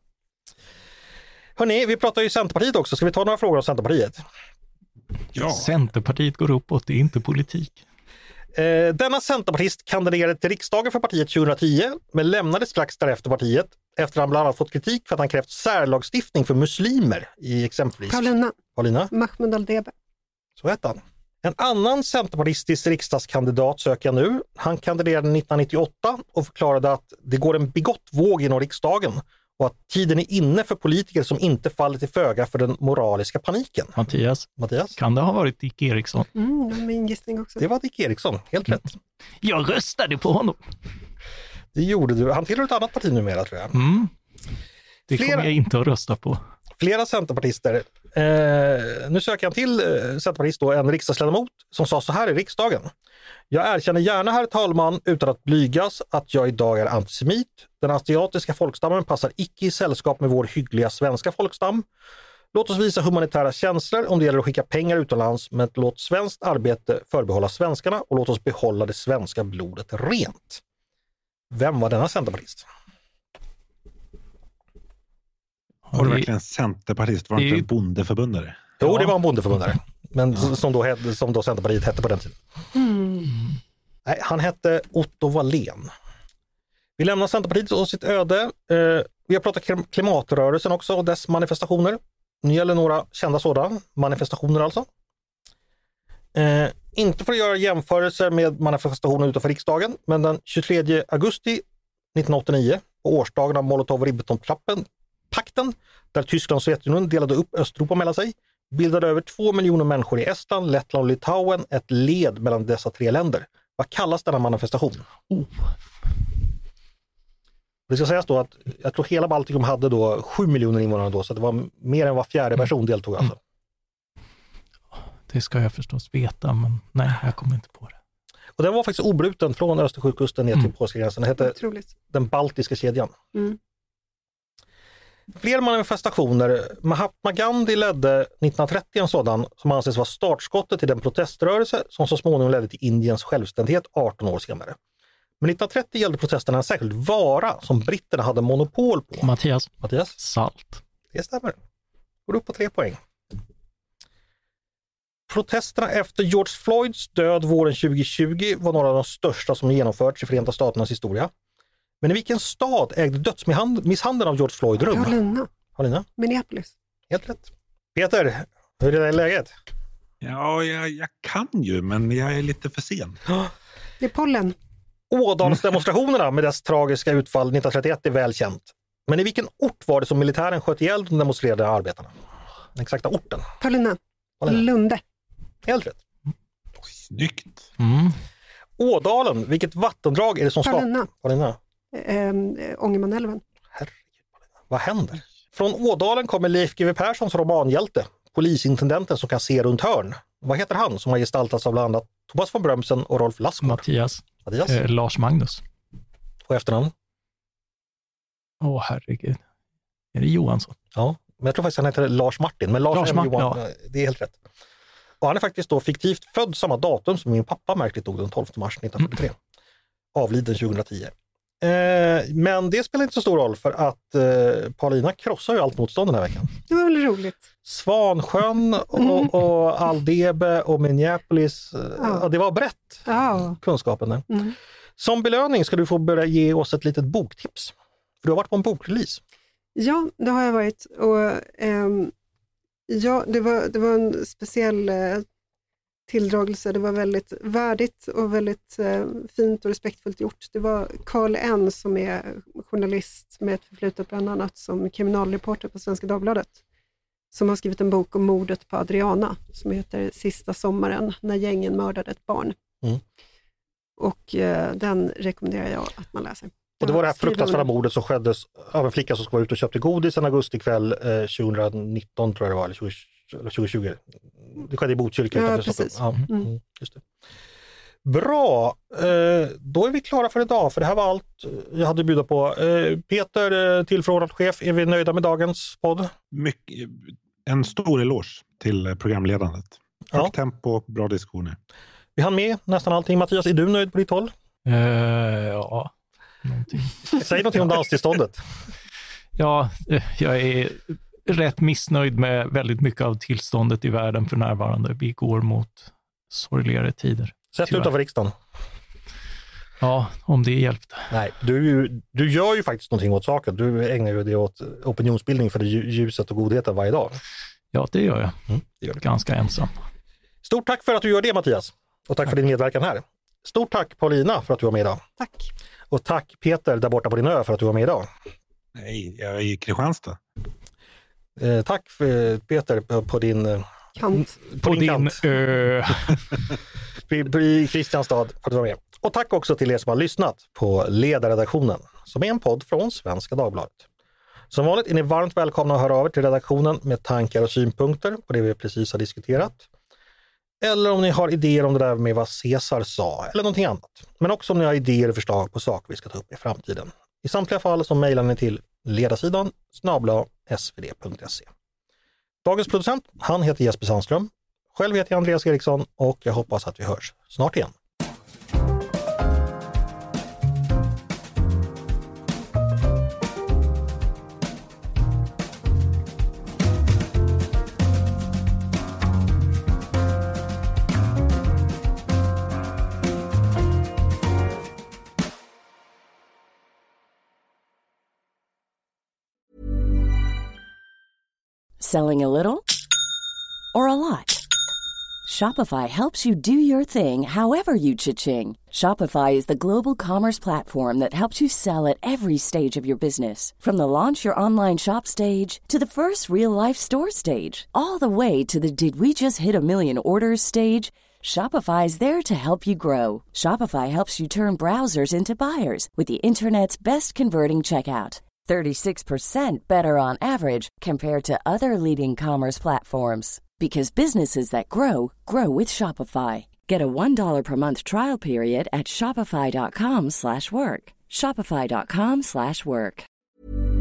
Hörrni, vi pratar ju Centerpartiet också. Ska vi ta några frågor om Centerpartiet? Ja. Centerpartiet går uppåt, det är inte politik. Denna centerpartist kandiderade till riksdagen för partiet 2010 men lämnade strax därefter partiet efter att han bland annat fått kritik för att han krävt särlagstiftning för muslimer i exempelvis... Paulina. Mahmoud Al-Debe. Så heter han. En annan centerpartistisk riksdagskandidat söker jag nu. Han kandiderade 1998 och förklarade att det går en bigott våg inom riksdagen och att tiden är inne för politiker som inte faller till föga för den moraliska paniken. Mattias? Kan det ha varit Dick Eriksson? Det var min gissning också. Det var Dick Eriksson, helt rätt. Jag röstade på honom. Det gjorde du. Han tillhör ett annat parti numera, tror jag. Det kommer jag inte att rösta på. Flera centerpartister. Nu söker jag till centerpartist då, en riksdagsledamot som sa så här i riksdagen. Jag erkänner gärna, herr talman, utan att blygas att jag idag är antisemit. Den asiatiska folkstammen passar icke i sällskap med vår hyggliga svenska folkstam. Låt oss visa humanitära känslor om det gäller att skicka pengar utomlands, men låt svenskt arbete förbehålla svenskarna och låt oss behålla det svenska blodet rent. Vem var denna centerpartist? Var det verkligen centerpartist? Var det inte en bondeförbundare? Jo, det var en bondeförbundare. Men som då Centerpartiet hette på den tiden. Nej, han hette Otto Wallén. Vi lämnar Centerpartiet och sitt öde. Vi har pratat klimatrörelsen också och dess manifestationer. Nu gäller några kända sådana manifestationer alltså. Inte för att göra jämförelser med manifestationer utanför riksdagen, men den 23 augusti 1989, på årsdagen av Molotov-Ribbentrop-pakten, där Tyskland och Sovjetunionen delade upp Östeuropa mellan sig, bildade över 2 miljoner människor i Estland, Lettland och Litauen ett led mellan dessa 3 länder. Vad kallas denna manifestation? Det ska sägas då att jag tror hela Baltikum hade då 7 miljoner invånare då, så det var mer än var fjärde person deltog alltså. Det ska jag förstås veta, men nej, jag kommer inte på det. Och den var faktiskt obruten från Östersjökusten ner till polska gränsen. Det hette den baltiska kedjan. Fler manifestationer. Mahatma Gandhi ledde 1930 en sådan som anses vara startskottet till den proteströrelse som så småningom ledde till Indiens självständighet 18 år senare. Men 1930 gällde protesterna en särskild vara som britterna hade monopol på. Mattias? Salt. Det stämmer. Går upp på 3 poäng. Protesterna efter George Floyds död våren 2020 var några av de största som genomförts i Förenta Staternas historia. Men i vilken stad ägde dödsmisshandeln av George Floyd rum? Paulina? Minneapolis. Helt rätt. Peter, hur är det läget? Ja, jag kan ju, men jag är lite för sen. Det är pollen. Ådalsdemonstrationerna med dess tragiska utfall 1931 är väl känt. Men i vilken ort var det som militären sköt ihjäl de demonstrerade arbetarna? Den exakta orten. Paulina. Lunde. Helt rätt. Snyggt. Ådalen, vilket vattendrag är det som skapar? Paulina. Ångermanälven. Herregud, vad händer? Från Ådalen kommer Leif GW Perssons romanhjälte, polisintendenten som kan se runt hörn. Vad heter han som har gestaltats av bland annat Thomas von Brömsen och Rolf Lassgård? Mattias. Lars Magnus. Och efternamn? Herregud. Är det Johansson? Ja, men jag tror faktiskt han heter Lars Martin. Men Lars Martin, ja. Det är helt rätt. Och han är faktiskt då fiktivt född samma datum som min pappa märkligt dog den 12 mars 1943. Avliden 2010. Men det spelar inte så stor roll för att Paulina krossar ju allt motstånd den här veckan. Det var väl roligt. Svansjön och Aldebe och Minneapolis. Det var brett kunskapen där. Som belöning ska du få börja ge oss ett litet boktips. För du har varit på en bokrelease. Ja, det har jag varit. Och det var en speciell tilldragelse. Det var väldigt värdigt och väldigt fint och respektfullt gjort. Det var Carl N som är journalist med ett förflutet bland annat som kriminalreporter på Svenska Dagbladet, som har skrivit en bok om mordet på Adriana som heter Sista sommaren när gängen mördade ett barn. Och den rekommenderar jag att man läser. Och det var det här fruktansvärda mordet som skedde av en flicka som skulle vara ute och köpte godis en augustikväll 2019 tror jag det var, eller 2020. Det skedde i Botkyrka. Ja, precis. Just det. Bra, då är vi klara för idag, för det här var allt jag hade att bjuda på. Peter, tillförordnad chef, är vi nöjda med dagens podd? En stor eloge till programledandet. Högt tempo, bra diskussioner. Vi hann med nästan allting. Mattias, är du nöjd på ditt håll? Ja, någonting. Säg någonting om danstillståndet. Ja, jag är rätt missnöjd med väldigt mycket av tillståndet i världen för närvarande. Vi går mot sorgligare tider. Sätt utanför riksdagen. Ja, om det hjälpte. Nej, du gör ju faktiskt någonting åt saken. Du ägnar ju det åt opinionsbildning för det ljuset och godheten varje dag. Ja, det gör jag. Det gör du. Ganska ensam. Stort tack för att du gör det, Mattias. Och tack för din medverkan här. Stort tack, Paulina, för att du var med idag. Tack. Och tack, Peter, där borta på din ö, för att du var med idag. Nej, jag är i Kristianstad. Tack, Peter, på din kant. På din kant. I Kristianstad, för att du var med. Och tack också till er som har lyssnat på Ledarredaktionen, som är en podd från Svenska Dagbladet. Som vanligt är ni varmt välkomna att höra av er till redaktionen med tankar och synpunkter på det vi precis har diskuterat. Eller om ni har idéer om det där med vad Caesar sa, eller någonting annat. Men också om ni har idéer och förslag på saker vi ska ta upp i framtiden. I samtliga fall så mejlar ni till ledarsidan@svd.se. Dagens producent, han heter Jesper Sandström. Själv heter jag Andreas Eriksson och jag hoppas att vi hörs snart igen. Selling a little or a lot? Shopify helps you do your thing however you cha-ching. Shopify is the global commerce platform that helps you sell at every stage of your business. From the launch your online shop stage to the first real-life store stage, all the way to the did we just hit a million orders stage. Shopify is there to help you grow. Shopify helps you turn browsers into buyers with the internet's best converting checkout. 36% better on average compared to other leading commerce platforms. Because businesses that grow, grow with Shopify. Get a $1 per month trial period at shopify.com/work. Shopify.com/work.